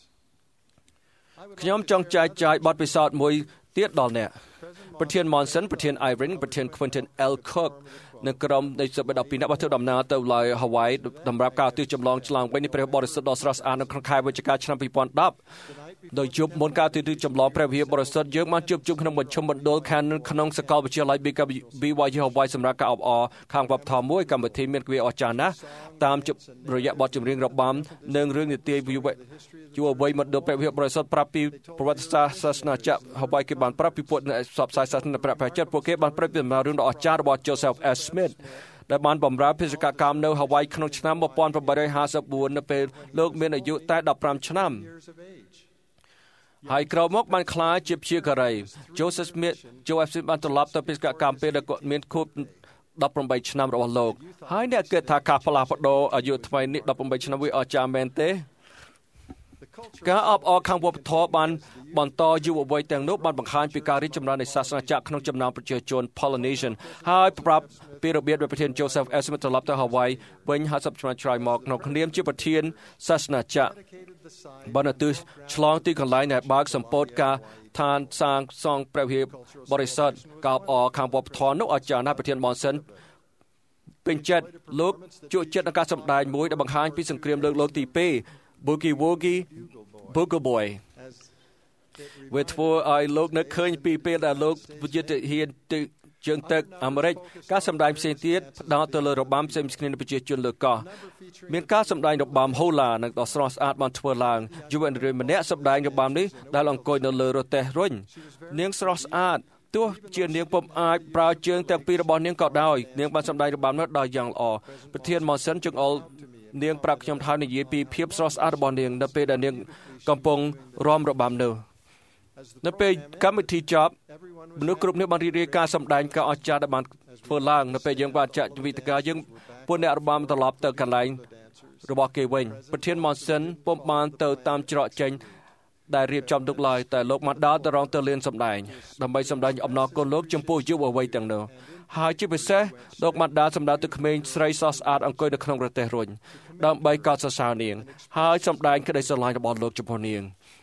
ខ្ញុំចង់ចែកចាយបទពិសោធន៍មួយទៀតដល់អ្នកប្រធាន Monson ប្រធាន Irene ប្រធាន Quentin L. Cook និងក្រុមនៃសិបដប់ពីអ្នកបានធ្វើដំណើរទៅឡើយ Hawaii សម្រាប់ការទិសចម្លងឆ្លងវិញនៃព្រះបរិសុទ្ធដ៏ស្រស់ស្អាតនៅក្នុងខែវិច្ឆិកាឆ្នាំពីរពាន់ដប់ដោយជួបមុនការទិសចម្លងព្រះវិហារបរិសុទ្ធយើងបានជួបជុំក្នុងមជ្ឈមណ្ឌល Cannon ក្នុងសាកលវិទ្យាល័យ ប៊ី វ៉ាយ Hawaii សម្រាប់ការអបអរខាងវប្បធម៌មួយកម្មវិធីមានគួរអស្ចារ្យណាស់តាមរយៈបទចម្រៀងរបាំនិងរឿងនិទាយយុវយុវវ័យមណ្ឌលព្រះវិហារបរិសុទ្ធប្រាប់ពីប្រវត្តិសាស្ត្រសាសនាចក្រ Hawaii គេបានប្រាប់ពីពួកអ្នកផ្សព្វផ្សាយសាសនាព្រះប្រចិត្តពួកគេបានប្រាប់ពីដំណើររឿងដ៏អស្ចារ្យរបស់ Joseph S. Smith ដែលបានបម្រើបេសកកម្មនៅ Hawaii ក្នុងឆ្នាំmột nghìn tám trămห้าสิบbốnនៅពេលលោកមានអាយុតែដប់ប្រាំឆ្នាំហើយក្រោយមកបានក្លាយជាព្យាការី Joseph Smith Joseph Smith បានត្រឡប់ទៅបេសកកម្មពេលដែលគាត់មានខួបដប់ប្រាំបីឆ្នាំរបស់លោកហើយអ្នកគិតថាការផ្លាស់ប្ដូរអាយុថ្មីនេះដប់ប្រាំបីឆ្នាំវាអស្ចារ្យមែនទេការអបអរខាងវប្បធម៌បានបន្តយុវវ័យទាំងនោះបានបង្ហាញពីការរីកចម្រើននៃសាសនាចក្រក្នុងចំណោមប្រជាជន Polynesian ហើយប្រាប់ពីរបៀបដែលប្រធាន Joseph S. Smith ត្រឡប់ទៅ Hawaii វិញห้าสิบឆ្នាំក្រោយមកក្នុងនាមជាប្រធានសាសនាចក្របានឧទ្ទិសឆ្លងទីកន្លែងដែលបើកសម្ពោធការឋានសាងសង់ព្រះវិហារបរិសុទ្ធការអបអរខាងវប្បធម៌នោះអស្ចារ្យណាស់ប្រធាន Monson ពេញចិត្តលោកជក់ចិត្តនឹងការសម្ដែងមួយដែលបង្ហាញពីសង្គ្រាមលើកលោកទីពីរBoogie Woogie Boogie Boy វាធ្វើឲ្យលោកនឹកឃើញពីពេលដែលលោកវិជាហ៊ានទៅជើងទឹកអាមេរិកការសម្ដែងផ្សេងទៀតផ្ដោតទៅលើរបាំផ្សេងៗគ្នានៃប្រជាជនលើកោះមានការសម្ដែងរបាំហូឡានិងដ៏ស្រស់ស្អាតបានធ្វើឡើងយុវនារីម្នាក់សម្ដែងរបាំនេះដែលអង្គុយនៅលើរទេះរុញនាងស្រស់ស្អាតទោះជានាងពុំអាចប្រើជើងទាំងពីររបស់នាងក៏ដោយនាងបានសម្ដែងរបាំនោះដោយយ៉ាងល្អប្រធាន Monson ចង្អុលនាងប្រាប់ខ្ញុំថានិយាយពីភាពស្រស់ស្អាតរបស់នាងនៅពេលដែលនាងកំពុងរាំរបាំនោះនៅពេលកម្មវិធីចប់មនុស្សគ្រប់គ្នាបានរីករាយការសម្ដែងការអស្ចារ្យដែលបានធ្វើឡើងនៅពេលយើងបានចាក់វិទ្យាយើងពួកអ្នករបាំត្រឡប់ទៅកន្លែងរបស់គេវិញប្រធាន Monson ពុំបានទៅតាមច្រកចេញដែលរៀបចំទុកឡើយតែលោកបានដើរទៅរងទៅលៀនសម្ដែងដើម្បីសម្ដែងអំណរគុណលោកចំពោះយុវវ័យទាំងនោះហើយជាពិសេសលោកបានដើរសម្ដៅទៅក្មេងស្រីសស្អាតអង្គុយនៅក្នុងរទេះរុញដើម្បីកោតសរសើរនាងហើយសម្ដែងក្តីស្រឡាញ់របស់លោកចំពោះនាង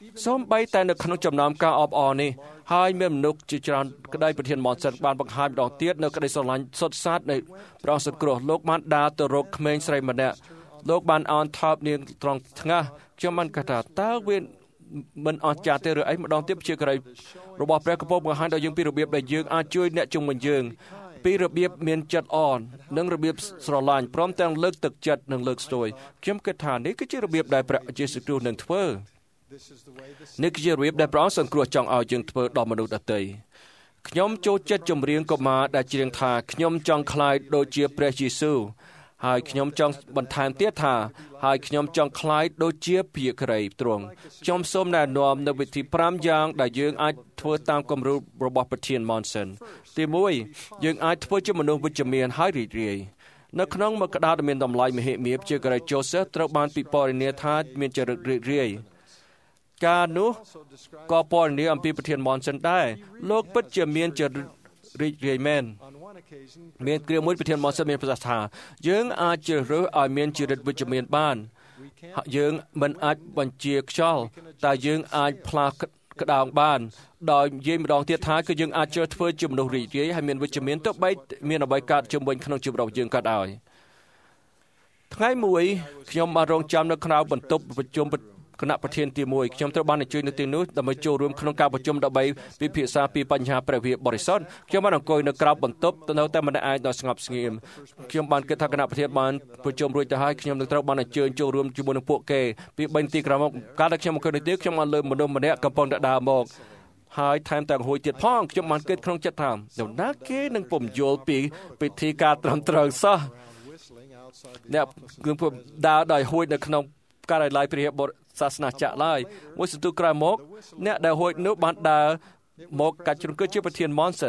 សូមបីតែនៅក្នុងចំណោមការអបអរនេះហើយមានមនុស្សជាច្រើនក្តីប្រធានមនសិនបានបង្ហាញម្ដងទៀតនៅក្តីស្រឡាញ់សុទ្ធសាធនៃព្រះអង្គសង្គ្រោះលោកបានដើរទៅរកក្មេងស្រីម្នាក់លោកបានអន់ថប់នាងត្រង់ថ្ងាសខ្ញុំបានកថាតើវាមិនអស្ចារ្យទេឬអីម្ដងទៀតជាក្រីរបស់ព្រះកំពុងបង្ហាញដល់យើងពីរបៀបដែលយើងអាចជួយអ្នកជុំវិញយើងពីរបៀបមានចិត្តអន់និងរបៀបស្រឡាញ់ព្រមទាំងលើកទឹកចិត្តនិងលើកស្ទួយខ្ញុំគិតថានេះគឺជារបៀបដែលព្រះយេស៊ូវគ្រីស្ទនឹងធ្វើនេះគឺជារបៀបដែលព្រះអង្គសង្គ្រោះចង់ឲ្យយើងធ្វើដល់មនុស្សដទៃខ្ញុំចូលចិត្តចម្រៀងកុមារដែលច្រៀងថាខ្ញុំចង់ក្លាយដូចជាព្រះយេស៊ូវហើយខ្ញុំចង់បន្ថែមទៀតថាហើយខ្ញុំចង់ក្លាយដូចជាភាគរីទ្រង់ខ្ញុំសូមណែនាំនៅវិធីប្រាំយ៉ាងដែលយើងអាចធ្វើតាមគំរូរបស់ប្រធាន Monson ទីមួយយើងអាចធ្វើជាមនុស្សវិជ្ជមានហើយរីករាយនៅក្នុងមួយក្តារដែលមានតម្លៃមហិមាជាករី Joseph ត្រូវបានពិពណ៌នាថាមានចរិតរីករាយការនោះក៏ពណ៌នាអំពីប្រធាន Monson ដែរលោកពិតជាមានចរិតរីករាយមែនមានគ្រាមួយប្រធាន Monson មានប្រសាសន៍ថាយើងអាចជ្រើសរើសឲ្យមានចរិតវិជ្ជមានបានយើងមិនអាចបញ្ជាខ្យល់តែយើងអាចផ្លាស់ក្តោងបានដោយនិយាយម្ដងទៀតថាគឺយើងអាចជ្រើសធ្វើជាមនុស្សរីករាយហើយមានវិជ្ជមានទោះបីមានអ្វីកើតជុំវិញក្នុងជីវិតរបស់យើងក៏ដោយថ្ងៃមួយខ្ញុំបានរងចាំនៅក្រៅបន្ទប់ប្រជុំគណៈប្រធានទីមួយខ្ញុំត្រូវបានអញ្ជើញនៅទីនោះដើម្បីចូលរួមក្នុងការប្រជុំដើម្បីពិភាក្សាពីបញ្ហាព្រះវិហារបរិសុទ្ធខ្ញុំបានអង្គុយនៅក្រៅបន្ទប់ទៅនៅតែម្នាក់ឯងដោយស្ងប់ស្ងៀមខ្ញុំបានគិតថាគណៈប្រធានបានប្រជុំរួចទៅហើយខ្ញុំនឹងត្រូវបានអញ្ជើញចូលរួមជាមួយនឹងពួកគេពីបីនាទីក្រោយមកកាលដែលខ្ញុំអង្គុយនៅទីខ្ញុំបានលើមនុស្សម្នាក់កំពុងតែដើរមកហើយថែមទាំងហួយទៀតផងខ្ញុំបានគិតក្នុងចិត្តថាដំណាគេនឹងពំយល់ពីពិធីការត្រឹមត្រូវសោះអ្នកគឺដើរដោយហួយនៅក្នុងការិយាល័យព្រះវិហារសាសនាចាក់ឡើយមួយសន្ទុះក្រោយមកអ្នកដែលហួចនោះបានដើរមកកាច់ជ្រុងគឺជាប្រធាន Monson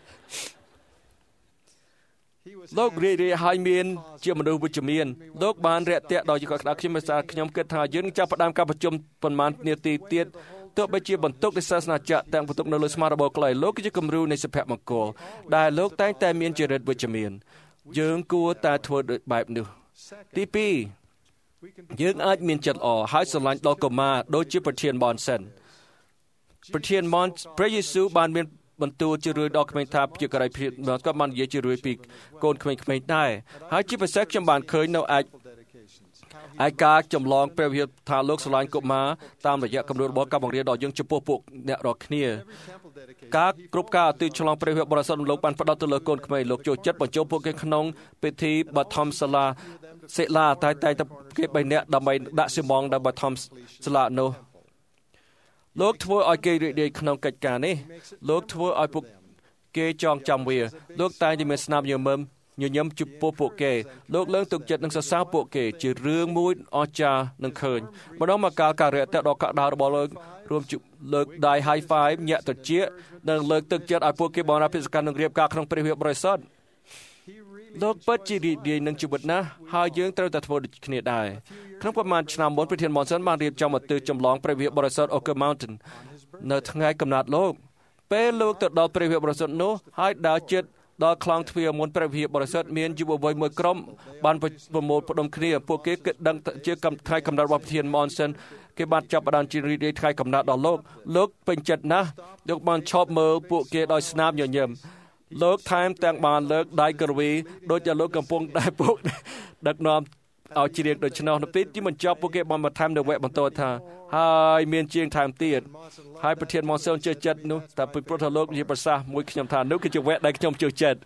លោករីរីហើយមានជាមនុស្សវិជ្ជមានលោកបានរាក់ទាក់ដល់យកក្តារខ្ញុំមិនសាខ្ញុំគិតថាយើងនឹងចាប់ផ្ដើមការប្រជុំប៉ុន្មាននាទីទៀតទោះបីជាបន្ទុកនៃសាសនាចាក់ទាំងបន្ទុកនៅលើស្មារតីរបស់ខ្លីលោកគឺជាគំរូនៃសុភមង្គលដែលលោកតែងតែមានចរិតវិជ្ជមានយើងគួរតែធ្វើដូចបែបនោះទីពីរយើងអាចមានចិត្តល្អហើយស្រឡាញ់ដល់កុមារដូចជាប្រធាន Monson ប្រធាន Mon ព្រះយេស៊ូវបានមានបន្ទូលជារឿយដល់ក្មេងថាជាករិយភាពក៏បាននិយាយជារឿយពីកូនក្មេងៗដែរហើយជាពិសេសខ្ញុំបានឃើញនៅអាចឯការចម្លងព្រះវិហារថាលោកស្រឡាញ់កុមារតាមរយៈគំរូរបស់ការបង្រៀនដល់យើងចំពោះពួកអ្នករាល់គ្នាការគ្រប់ការទិឆ្លងព្រះវិហារបរិសុទ្ធលោកបានផ្ដោតទៅលើកូនក្មេងលោកចូលចិត្តបញ្ចូលពួកគេក្នុងពិធីបឋមសាលាសិលាតែតែគេបីនាក់ដើម្បីដាក់សិមងដល់បឋមសាលានោះលោកធ្វើឲ្យគេរីករាយក្នុងកិច្ចការនេះលោកធ្វើឲ្យពួកគេចងចាំវាលោកតែងតែមានស្នាមញញឹមញញឹមចំពោះពួកគេលោកលើកទឹកចិត្តនិងសរសើរពួកគេជារឿងមួយអស្ចារ្យនឹងឃើញម្ដងមកកាលការរយៈតដល់កាកដៅរបស់លោករួមលើកដៃ high five ញាក់ត្រចៀកនិងលើកទឹកចិត្តឲ្យពួកគេបម្រើបេសកកម្មនឹងរៀបការក្នុងព្រះវិហារបរិសុទ្ធលោកពិតជារីករាយនឹងជីវិតណាស់ហើយយើងត្រូវតែធ្វើដូចគ្នាដែរក្នុងប្រមាណឆ្នាំមុនប្រធាន Monson បានរៀបចំមន្ទិលចម្លងព្រះវិហារបរិសុទ្ធ Oak Mountain នៅថ្ងៃកំណត់លោកពេលលោកទៅដល់ព្រះវិហារបរិសុទ្ធនោះហើយដើរជិតដល់ខ្លងទ្វារមុនព្រះវិហារបរិសុទ្ធមានយុវវ័យមួយក្រុមបានប្រមូលផ្ដុំគ្នាពួកគេគិតដឹងជាថ្ងៃកំណត់របស់ប្រធាន Monson គេបានចាប់ផ្ដើមជារីករាយថ្ងៃកំណត់ដល់លោកលោកពេញចិត្តណាស់លោកបានឈប់មើលពួកគេដោយស្នាមញញឹមលោកថែមទាំងបានលើកដៃក្រវីដូចជាលោកកំពុងដែរពួកដឹកនាំឲ្យជ្រៀងដូច្នោះនៅពេលទីបញ្ចប់ពួកគេបានបន្ថែមនៅវគ្គបន្តថាហើយមានជាងថែមទៀតហើយប្រធាន Monson ជឿចិត្តនោះតែពីព្រោះថាលោកជាប្រសាសន៍មួយខ្ញុំថានោះគឺជាវគ្គដែលខ្ញុំជឿចិត្ត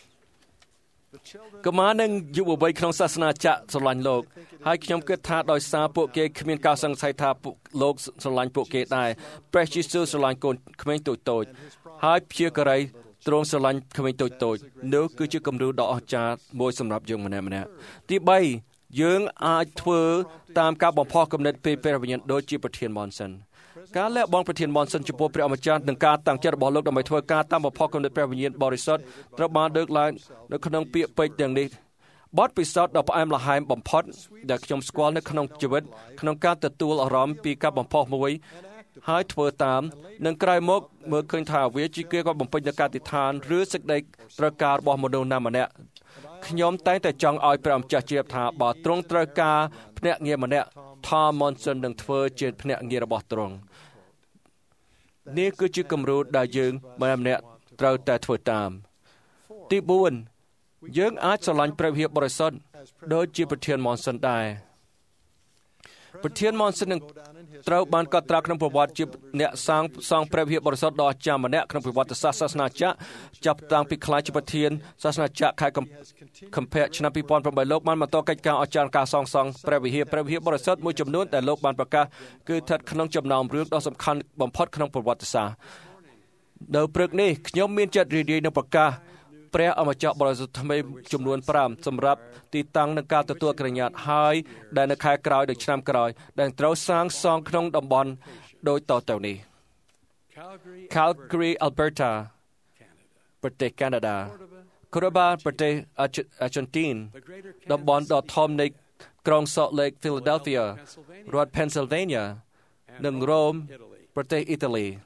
កុមារនិងយុវវ័យក្នុងសាសនាចាក់ស្រឡាញ់លោកហើយខ្ញុំគិតថាដោយសារពួកគេគ្មានការសង្ស័យថាលោកស្រឡាញ់ពួកគេដែរព្រះយេស៊ូវស្រឡាញ់កូនក្មេងតូចៗហើយព្យាការីទ្រង់ស្រឡាញ់ក្មេងតូចៗនោះគឺជាគំរូដ៏អស្ចារ្យមួយសម្រាប់យើងម្នាក់ម្នាក់ទីបីយើងអាចធ្វើតាមការបំផុសគំនិតពីព្រះវិញ្ញាណដូចជាប្រធាន Monson ការលះបង់ប្រធាន Monson ចំពោះព្រះអម្ចាស់និងការតាំងចិត្តរបស់លោកដើម្បីធ្វើការតាមបំផុសគំនិតព្រះវិញ្ញាណបរិសុទ្ធត្រូវបានលើកឡើងនៅក្នុងពាក្យពេចន៍ទាំងនេះបទពិសោធន៍ដ៏ផ្អែមល្ហែមបំផុតដែលខ្ញុំស្គាល់នៅក្នុងជីវិតក្នុងការទទួលអារម្មណ៍ពីការបំផុសមួយហើយធ្វើតាមនិងក្រោយមកមើលឃើញថាវាជាគេក៏បំពេញនូវការអធិដ្ឋានឬសេចក្តីត្រូវការរបស់មនុស្សណាម្នាក់ខ្ញុំតែងតែចង់ឲ្យព្រះម្ចាស់ជ្រាបថាបើទ្រង់ត្រូវការភ្នាក់ងារម្នាក់Tom Monson នឹងធ្វើជាភ្នាក់ងាររបស់ទ្រង់នេះគឺជាគំរូដែលយើងម្នាក់ម្នាក់ត្រូវតែធ្វើតាមទីបួនយើងអាចស្រឡាញ់ព្រះវិហារបរិសុទ្ធដូចជាប្រធាន Monson ដែរប្រធាន Monson នឹងត្រូវបានកត់ត្រាក្នុងប្រវត្តិជាអ្នកសាងសង់ព្រះវិហារបរិសុទ្ធដ៏អស្ចារ្យម្នាក់ក្នុងប្រវត្តិសាស្ត្រសាសនាចក្រចាប់តាំងពីខ្លាចជាប្រធានសាសនាចក្រខែកុម្ភៈឆ្នាំពីរពាន់ប្រាំបីលោកបានបន្តកិច្ចការអស្ចារ្យការសាងសង់ព្រះវិហារព្រះវិហារបរិសុទ្ធមួយចំនួនដែលលោកបានប្រកាសគឺស្ថិតក្នុងចំណោមរឿងដ៏សំខាន់បំផុតក្នុងប្រវត្តិសាស្ត្រនៅព្រឹកនេះខ្ញុំមានចិត្តរីករាយនឹងប្រកាសព្រះអម្ចាស់បរិសុទ្ធថ្មីចំនួនប្រាំសម្រាប់ទីតាំងនឹងការទទួលក្រញ្ញាតហើយដែលនៅខែក្រោយដូចឆ្នាំក្រោយដែលត្រូវសាងសង់ក្នុងតំបន់ដូចតទៅនេះ Calgary Alberta ប្រទេសកាណាដា Cordoba ប្រទេសអាជិនទីនតំបន់ដ៏ធំនៃក្រុង Salt Lake Philadelphia រដ្ឋ Pennsylvania និង Rome ប្រទេសអ៊ីតាលី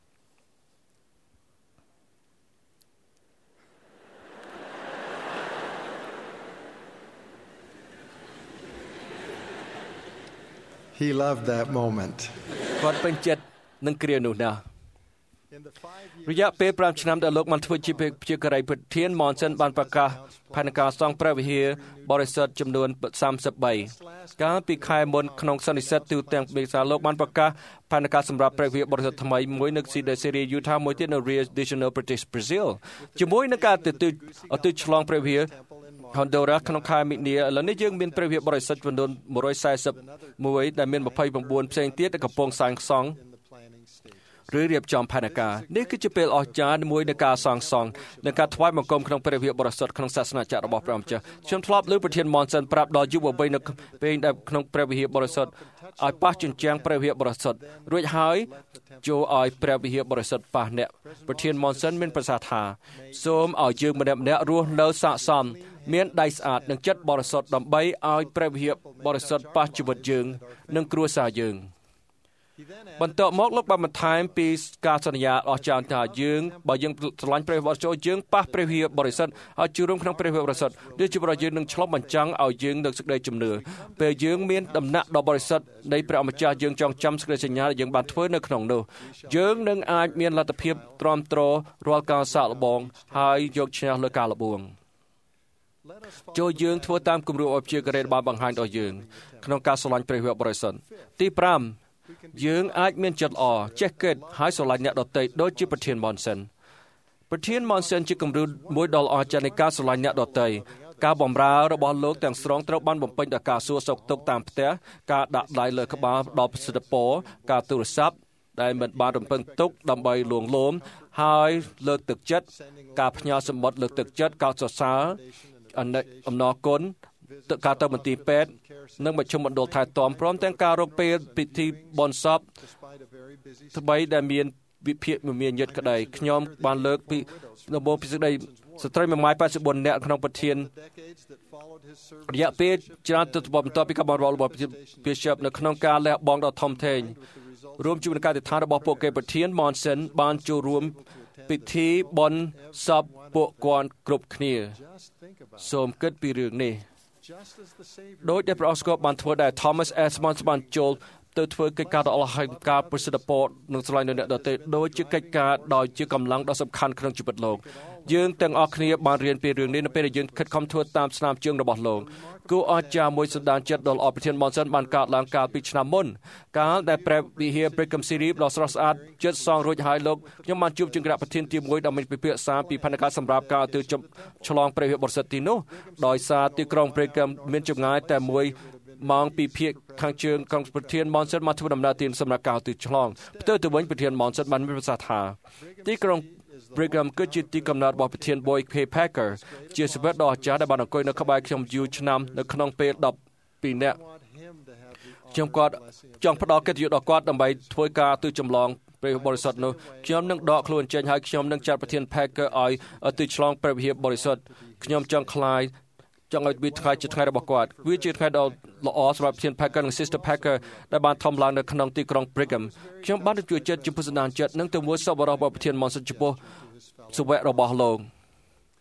He loved that moment. គាត់ពេញចិត្តនឹងគ្រានោះណាស់រយៈពេលប្រាំឆ្នាំដែលលោកបានធ្វើជាជាការីប្រធាន Monson បានប្រកាសផែនការសង់ព្រះវិហារបរិសុទ្ធចំនួនសាមសិបបីកាលពីខែមុនក្នុងសន្និសីទទូទាំងមេសាលោកបានប្រកាសផែនការសម្រាប់ព្រះវិហារបរិសុទ្ធថ្មីមួយនៅស៊ីដេសេរីយូថាមួយទៀតនៅ Rio de Janeiro ប្រទេសប្រេស៊ីលជាមួយនឹងការទទួលអតិឆ្លងព្រះវិហារHonduras ក្នុងខែមិនិនាឥឡូវនេះយើងមានព្រះវិហារបរិសុទ្ធចំនួនមួយរយសែសិបមួយដែលមានម្ភៃបួនផ្សេងទៀតដែលកំពុងសាងសង់ឬរៀបចំផែនការនេះគឺជាពេលអស្ចារ្យមួយនៃការសាងសង់និងការថ្វាយបង្គំក្នុងព្រះវិហារបរិសុទ្ធក្នុងសាសនាចក្ររបស់ព្រះម្ចាស់ខ្ញុំធ្លាប់លើប្រធាន Monson ប្រាប់ដល់យុវវ័យនៅពេលដែលក្នុងព្រះវិហារបរិសុទ្ធឲ្យប៉ះជញ្ជាំងព្រះវិហារបរិសុទ្ធរួចហើយចូលឲ្យព្រះវិហារបរិសុទ្ធប៉ះអ្នកប្រធាន Monson មានប្រសាសន៍ថាសូមឲ្យយើងម្នាក់ម្នាក់រស់នៅស័ក្តិសមមានដៃស្អាតនិងចិត្តបរិសុទ្ធដើម្បីឲ្យព្រះវិហារបរិសុទ្ធប៉ះជីវិតយើងនិងគ្រួសារយើងបន្ទាប់មកលោកបានបន្ថែមពីការសន្យាអស្ចារ្យថាយើងបើយើងស្រឡាញ់ព្រះវិហារបរិសុទ្ធយើងប៉ះព្រះវិហារបរិសុទ្ធឲ្យចូលរួមក្នុងព្រះវិហារបរិសុទ្ធដូចជាប្រយើងនឹងឆ្លុះបញ្ចាំងឲ្យយើងនៅសេចក្តីជំនឿពេលយើងមានដំណាក់ដ៏បរិសុទ្ធនៃព្រះអម្ចាស់យើងចងចាំសេចក្តីសញ្ញាដែលយើងបានធ្វើនៅក្នុងនោះយើងនឹងអាចមានលទ្ធភាពទ្រាំទ្ររាល់ការសាកល្បងហើយយកឈ្នះលើការលបងចូលយើងធ្វើតាមគំរូអព្យាក្រេតបានបង្ហាញដល់យើងក្នុងការស្រឡាញ់ព្រះវិហារបរិសុទ្ធទីប្រាំយើងអាចមានចិត្តល្អចេះគិតហើយស្រឡាញ់អ្នកដទៃដូចជាប្រធាន Monson ប្រធាន Monson ជាគំរូមួយដ៏ល្អចាស់នៃការស្រឡាញ់អ្នកដទៃការបម្រើរបស់លោកទាំងស្រុងត្រូវបានបំពេញដោយការសួរសុខទុក្ខតាមផ្ទះការដាក់ដៃលើក្បាលដល់ប្រសិទ្ធពរការទូរស័ព្ទដែលមិនបានរំពឹងទុកដើម្បីលួងលោមហើយលើកទឹកចិត្តការផ្ញើសម្បត្តិលើកទឹកចិត្តកោតសរសើរអំណរគុណការទៅមន្ទីរពេទ្យនិងមជ្ឈមណ្ឌលថែទាំព្រមទាំងការរកពេលពិធីបុណ្យសពថ្មីដែលមានវិភាគមមាញឹកក្តីខ្ញុំបានលើកពីដំបូងពីសេចក្តីស្ត្រីមួយម៉ាយប៉ែតសិបបួននាក់ក្នុងប្រធានរយៈពេលច្រើនទសវត្សរ៍បន្ទាប់ពីការបម្រើរបស់ប្រធាន Bishop នៅក្នុងការលះបង់ដ៏ធំធេងរួមជាមួយនឹងការទិដ្ឋានរបស់ពួកគេប្រធាន Monson បានចូលរួមពិធីបុណ្យសពពួកគាត់គ្រប់គ្នាសូមគិតពីរឿងនេះដោយដែលព្រះអង្គបានធ្វើដែរ Thomas S. Monson បានចូលទៅធ្វើកិច្ចការដ៏អស្ចារ្យការប្រសិទ្ធពរនិងស្រឡាញ់អ្នកដទៃដោយជាកិច្ចការដោយជាកម្លាំងដ៏សំខាន់ក្នុងជីវិតលោកយើងទាំងអស់គ្នាបានរៀនពីរឿងនេះនៅពេលដែលយើងខិតខំធ្វើតាមស្នាមជើងរបស់លោកគូអស្ចារ្យមួយសន្តានចិត្តដ៏ល្អប្រធាន Monson បានកើតឡើងកាលពីឆ្នាំមុនកាលដែលព្រះវិហារ Brigham City ដ៏ស្រស់ស្អាតជិតសង់រួចហើយលោកខ្ញុំបានជួបជាគណៈប្រធានទីមួយដើម្បីពិភាក្សាពីផែនការសម្រាប់ការទៅឆ្លងព្រះវិហារបរិសុទ្ធទីនោះដោយសារទីក្រុង Brigham មានចម្ងាយតែមួយម៉ោងពីភាគខាងជើងក្រុងប្រធាន Monson មកធ្វើដំណើរទីសម្រាប់ការទៅឆ្លងផ្ទុយទៅវិញប្រធាន Monson បានមានប្រសាសន៍ថាទីក្រុង Brigham គឺជាទីកំណើតរបស់ប្រធាន Boyd K. Packer ជាសេវាដ៏អស្ចារ្យដែលបានអង្គុយនៅក្បែរខ្ញុំយូរឆ្នាំនៅក្នុងពេលដប់ពីរនាក់ខ្ញុំគាត់ចង់ផ្ដល់កិត្តិយសដល់គាត់ដើម្បីធ្វើការទៅចម្លងព្រះវិហារបរិសុទ្ធនោះខ្ញុំនឹងដកខ្លួនចេញហើយខ្ញុំនឹងចាត់ប្រធាន Packer ឲ្យទៅឆ្លងព្រះវិហារបរិសុទ្ធខ្ញុំចង់ខ្លាយចង់ឲ្យវាថ្ងៃជាថ្ងៃរបស់គាត់វាជាថ្ងៃដ៏ល្អសម្រាប់ប្រធាន Packer និង Sister Packer ដែលបានធំឡើងនៅក្នុងទីក្រុង Brigham ខ្ញុំបានជួយចិត្តចំពោះសន្តានចិត្តនិងទៅមួយសប្បុរសរបស់ប្រធាន Monson ចំពោះសុវៈរបស់លោក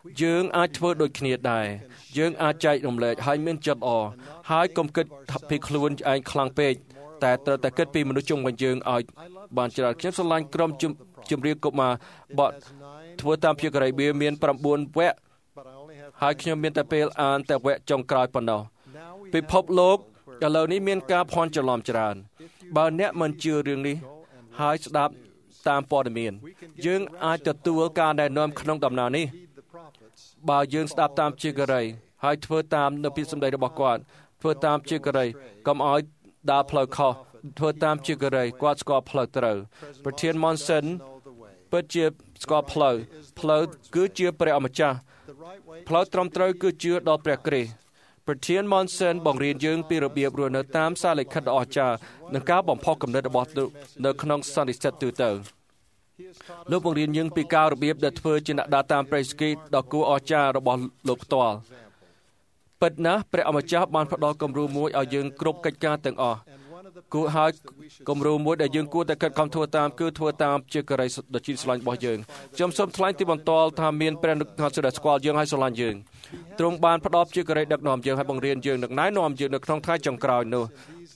យើងអាចធ្វើដូចគ្នាដែរយើងអាចចែករំលែកហើយមានចិត្តល្អហើយកុំគិតពីខ្លួនឯងខ្លាំងពេកតែត្រូវតែគិតពីមនុស្សជុំវិញយើងឲ្យបានច្រើនខ្ញុំស្រឡាញ់ក្រុមជំរាបកុមារបទធ្វើតាមភាពករីវាមាន9វគ្គហើយខ្ញុំមានតែពេលអានតែវគ្គចុងក្រោយប៉ុណ្ណោះពិភពលោកឥឡូវនេះមានការភ័ន្តច្រឡំច្រើនបើអ្នកមិនជឿរឿងនេះហើយស្ដាប់តាមព័ត៌មានយើងអាចទទួលការណែនាំក្នុងដំណើរនេះបើយើងស្ដាប់តាមជាករីហើយធ្វើតាមនៅពាក្យសម្ដីរបស់គាត់ធ្វើតាមជាករីកុំឲ្យដើរផ្លូវខុសធ្វើតាមជាករីគាត់ស្គាល់ផ្លូវត្រូវប្រធាន Monson ពិតជាស្គាល់ផ្លូវផ្លូវគឺជាព្រះអម្ចាស់ផ្លូវត្រឹមត្រូវគឺជឿដល់ព្រះគ្រីស្ទប្រធាន Monson បង្រៀនយើងពីរបៀបរស់នៅតាមសារលិខិតដ៏អស្ចារ្យនិងការបំផុសគំនិតរបស់នៅក្នុងសន្និសីទទូទៅលោកបង្រៀនយើងពីការរបៀបដែលធ្វើជាអ្នកដើរតាមព្រះយេស៊ូវគ្រីស្ទដ៏គួរអស្ចារ្យរបស់លោកផ្ទាល់ពិតណាស់ព្រះអម្ចាស់បានផ្ដល់គំរូមួយឲ្យយើងគ្រប់កិច្ចការទាំងអស់គួរហើយគំរូមួយដែលយើងគួរតែខិតខំធ្វើតាមគឺធ្វើតាមជាករីដ៏ជីស្រឡាញ់របស់យើងខ្ញុំសូមថ្លែងទីបន្ទាល់ថាមានព្រះនិកថាដែលស្គាល់យើងហើយស្រឡាញ់យើងទ្រង់បានផ្ដល់ជាករីដឹកនាំយើងហើយបង្រៀនយើងនឹងណែនាំយើងនៅក្នុងថ្ងៃចុងក្រោយនោះ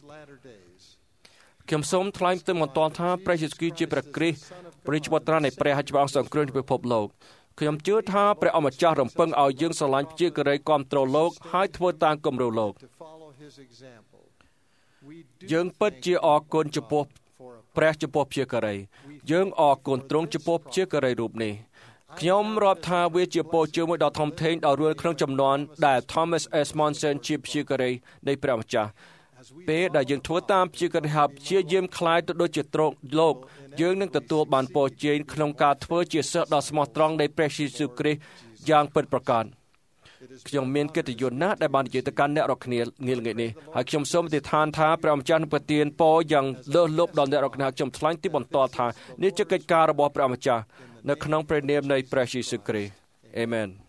ខ្ញុំសូមថ្លែងទីបន្ទាល់ថាព្រះយេស៊ូវគ្រីស្ទជាព្រះគ្រីស្ទព្រះរាជបុត្រានៃព្រះហើយជាព្រះអង្គសង្គ្រោះពិភពលោកខ្ញុំជឿថាព្រះអម្ចាស់រំពឹងឲ្យយើងស្រឡាញ់ជាករីគ្រប់គ្រងលោកហើយធ្វើតាមគំរូលោកយើងពិតជាអរគុណចំពោះព្រះចំពោះជាករីយើងអរគុណទ្រង់ចំពោះជាករីរូបនេះខ្ញុំរាប់ថាវាជាពរជ័យមួយដ៏ធំធេងដល់រួនក្នុងចំនួនដែល Thomas S. Monson ជាជាករីនៃព្រះម្ចាស់ពេលដែលយើងធ្វើតាមជាករីហើយព្យាយាមคล้ายទៅដូចជាទ្រង់លោកយើងនឹងទទួលបានពរជ័យក្នុងការធ្វើជាសិស្សដ៏ស្មោះត្រង់នៃព្រះយេស៊ូវគ្រីស្ទយ៉ាងពិតប្រាកដខ្ញុំមានកិត្តិយសណាស់ដែលបាននិយាយទៅកាន់អ្នករាល់គ្នានាល្ងាចនេះហើយខ្ញុំសូមអធិដ្ឋានថាព្រះម្ចាស់នឹងប្រទានពរយ៉ាងលើសលប់ដល់អ្នករាល់គ្នាខ្ញុំថ្លែងទីបន្ទាល់ថានេះជាកិច្ចការរបស់ព្រះម្ចាស់នៅក្នុងព្រះនាមនៃព្រះយេស៊ូវគ្រីស្ទអាមែន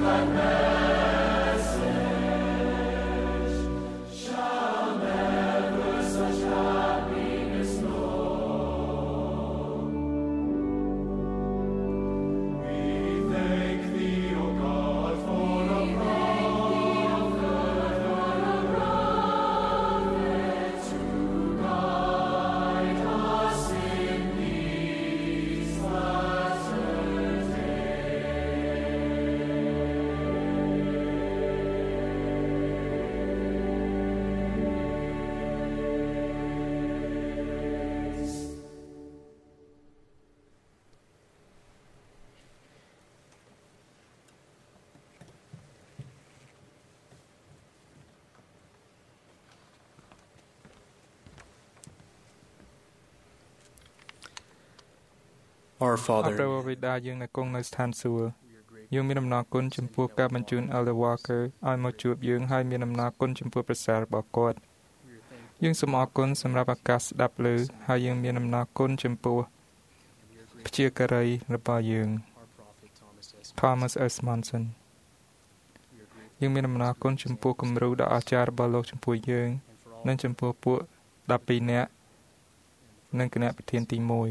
Our អរ Father, ព្រះបិតាយើងដែលគង់នៅស្ថានសួគ៌យើងមានអំណរគុណចំពោះការបញ្ជូន Elder Walker ឲ្យមកជួបយើងហើយមានអំណរគុណចំពោះប្រសារបស់គាត់យើងសូមអរគុណសម្រាប់ឱកាសស្ដាប់ឮហើយយើងមានអំណរគុណចំពោះព្យាការីរបស់យើង Thomas S. Monson យើងមានអំណរគុណចំពោះគំរូដ៏អស្ចារ្យរបស់លោកចំពោះយើងនិងចំពោះពួកដប់ពីរនាក់និងគណៈប្រធានទីមួយ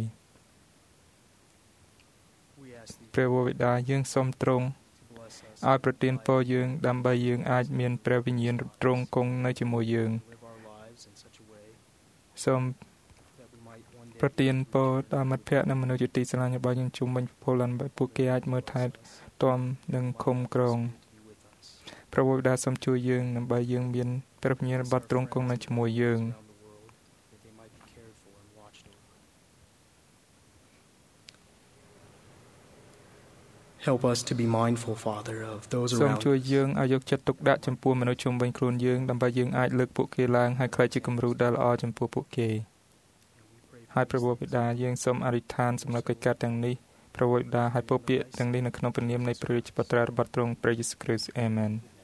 ព្រះបិតាយើងសូមទ្រង់ឲ្យប្រទានពរយើងដើម្បីយើងអាចមានព្រះវិញ្ញាណទ្រង់គង់នៅជាមួយយើងសូមប្រទានពរដល់មិត្តភ័ក្តិនិងមនុស្សជាទីស្រឡាញ់របស់យើងជុំវិញពលដើម្បីពួកគេអាចមើលថែទាំនិងឃុំក្រងព្រះបិតាសូមជួយយើងដើម្បីយើងមានព្រះវិញ្ញាណរបស់ទ្រង់គង់នៅជាមួយយើង help us to be mindful, Father, of those សូម around ជួយយើងឲ្យយកចិត្តទុកដាក់ចំពោះមនុស្សជុំវិញខ្លួនយើងដើម្បីយើងអាចលើកពួកគេឡើងហើយក្លាយជាគំរូដ៏ល្អចំពោះពួកគេហើយព្រះបិតាយើងសូមអធិដ្ឋានសម្រាប់កិច្ចការទាំងនេះព្រះបិតាឲ្យពរពាក្យទាំងនេះនៅក្នុងព្រះនាមនៃព្រះរាជបុត្រារបស់ទ្រង់ព្រះយេស៊ូវគ្រីស្ទអាមែន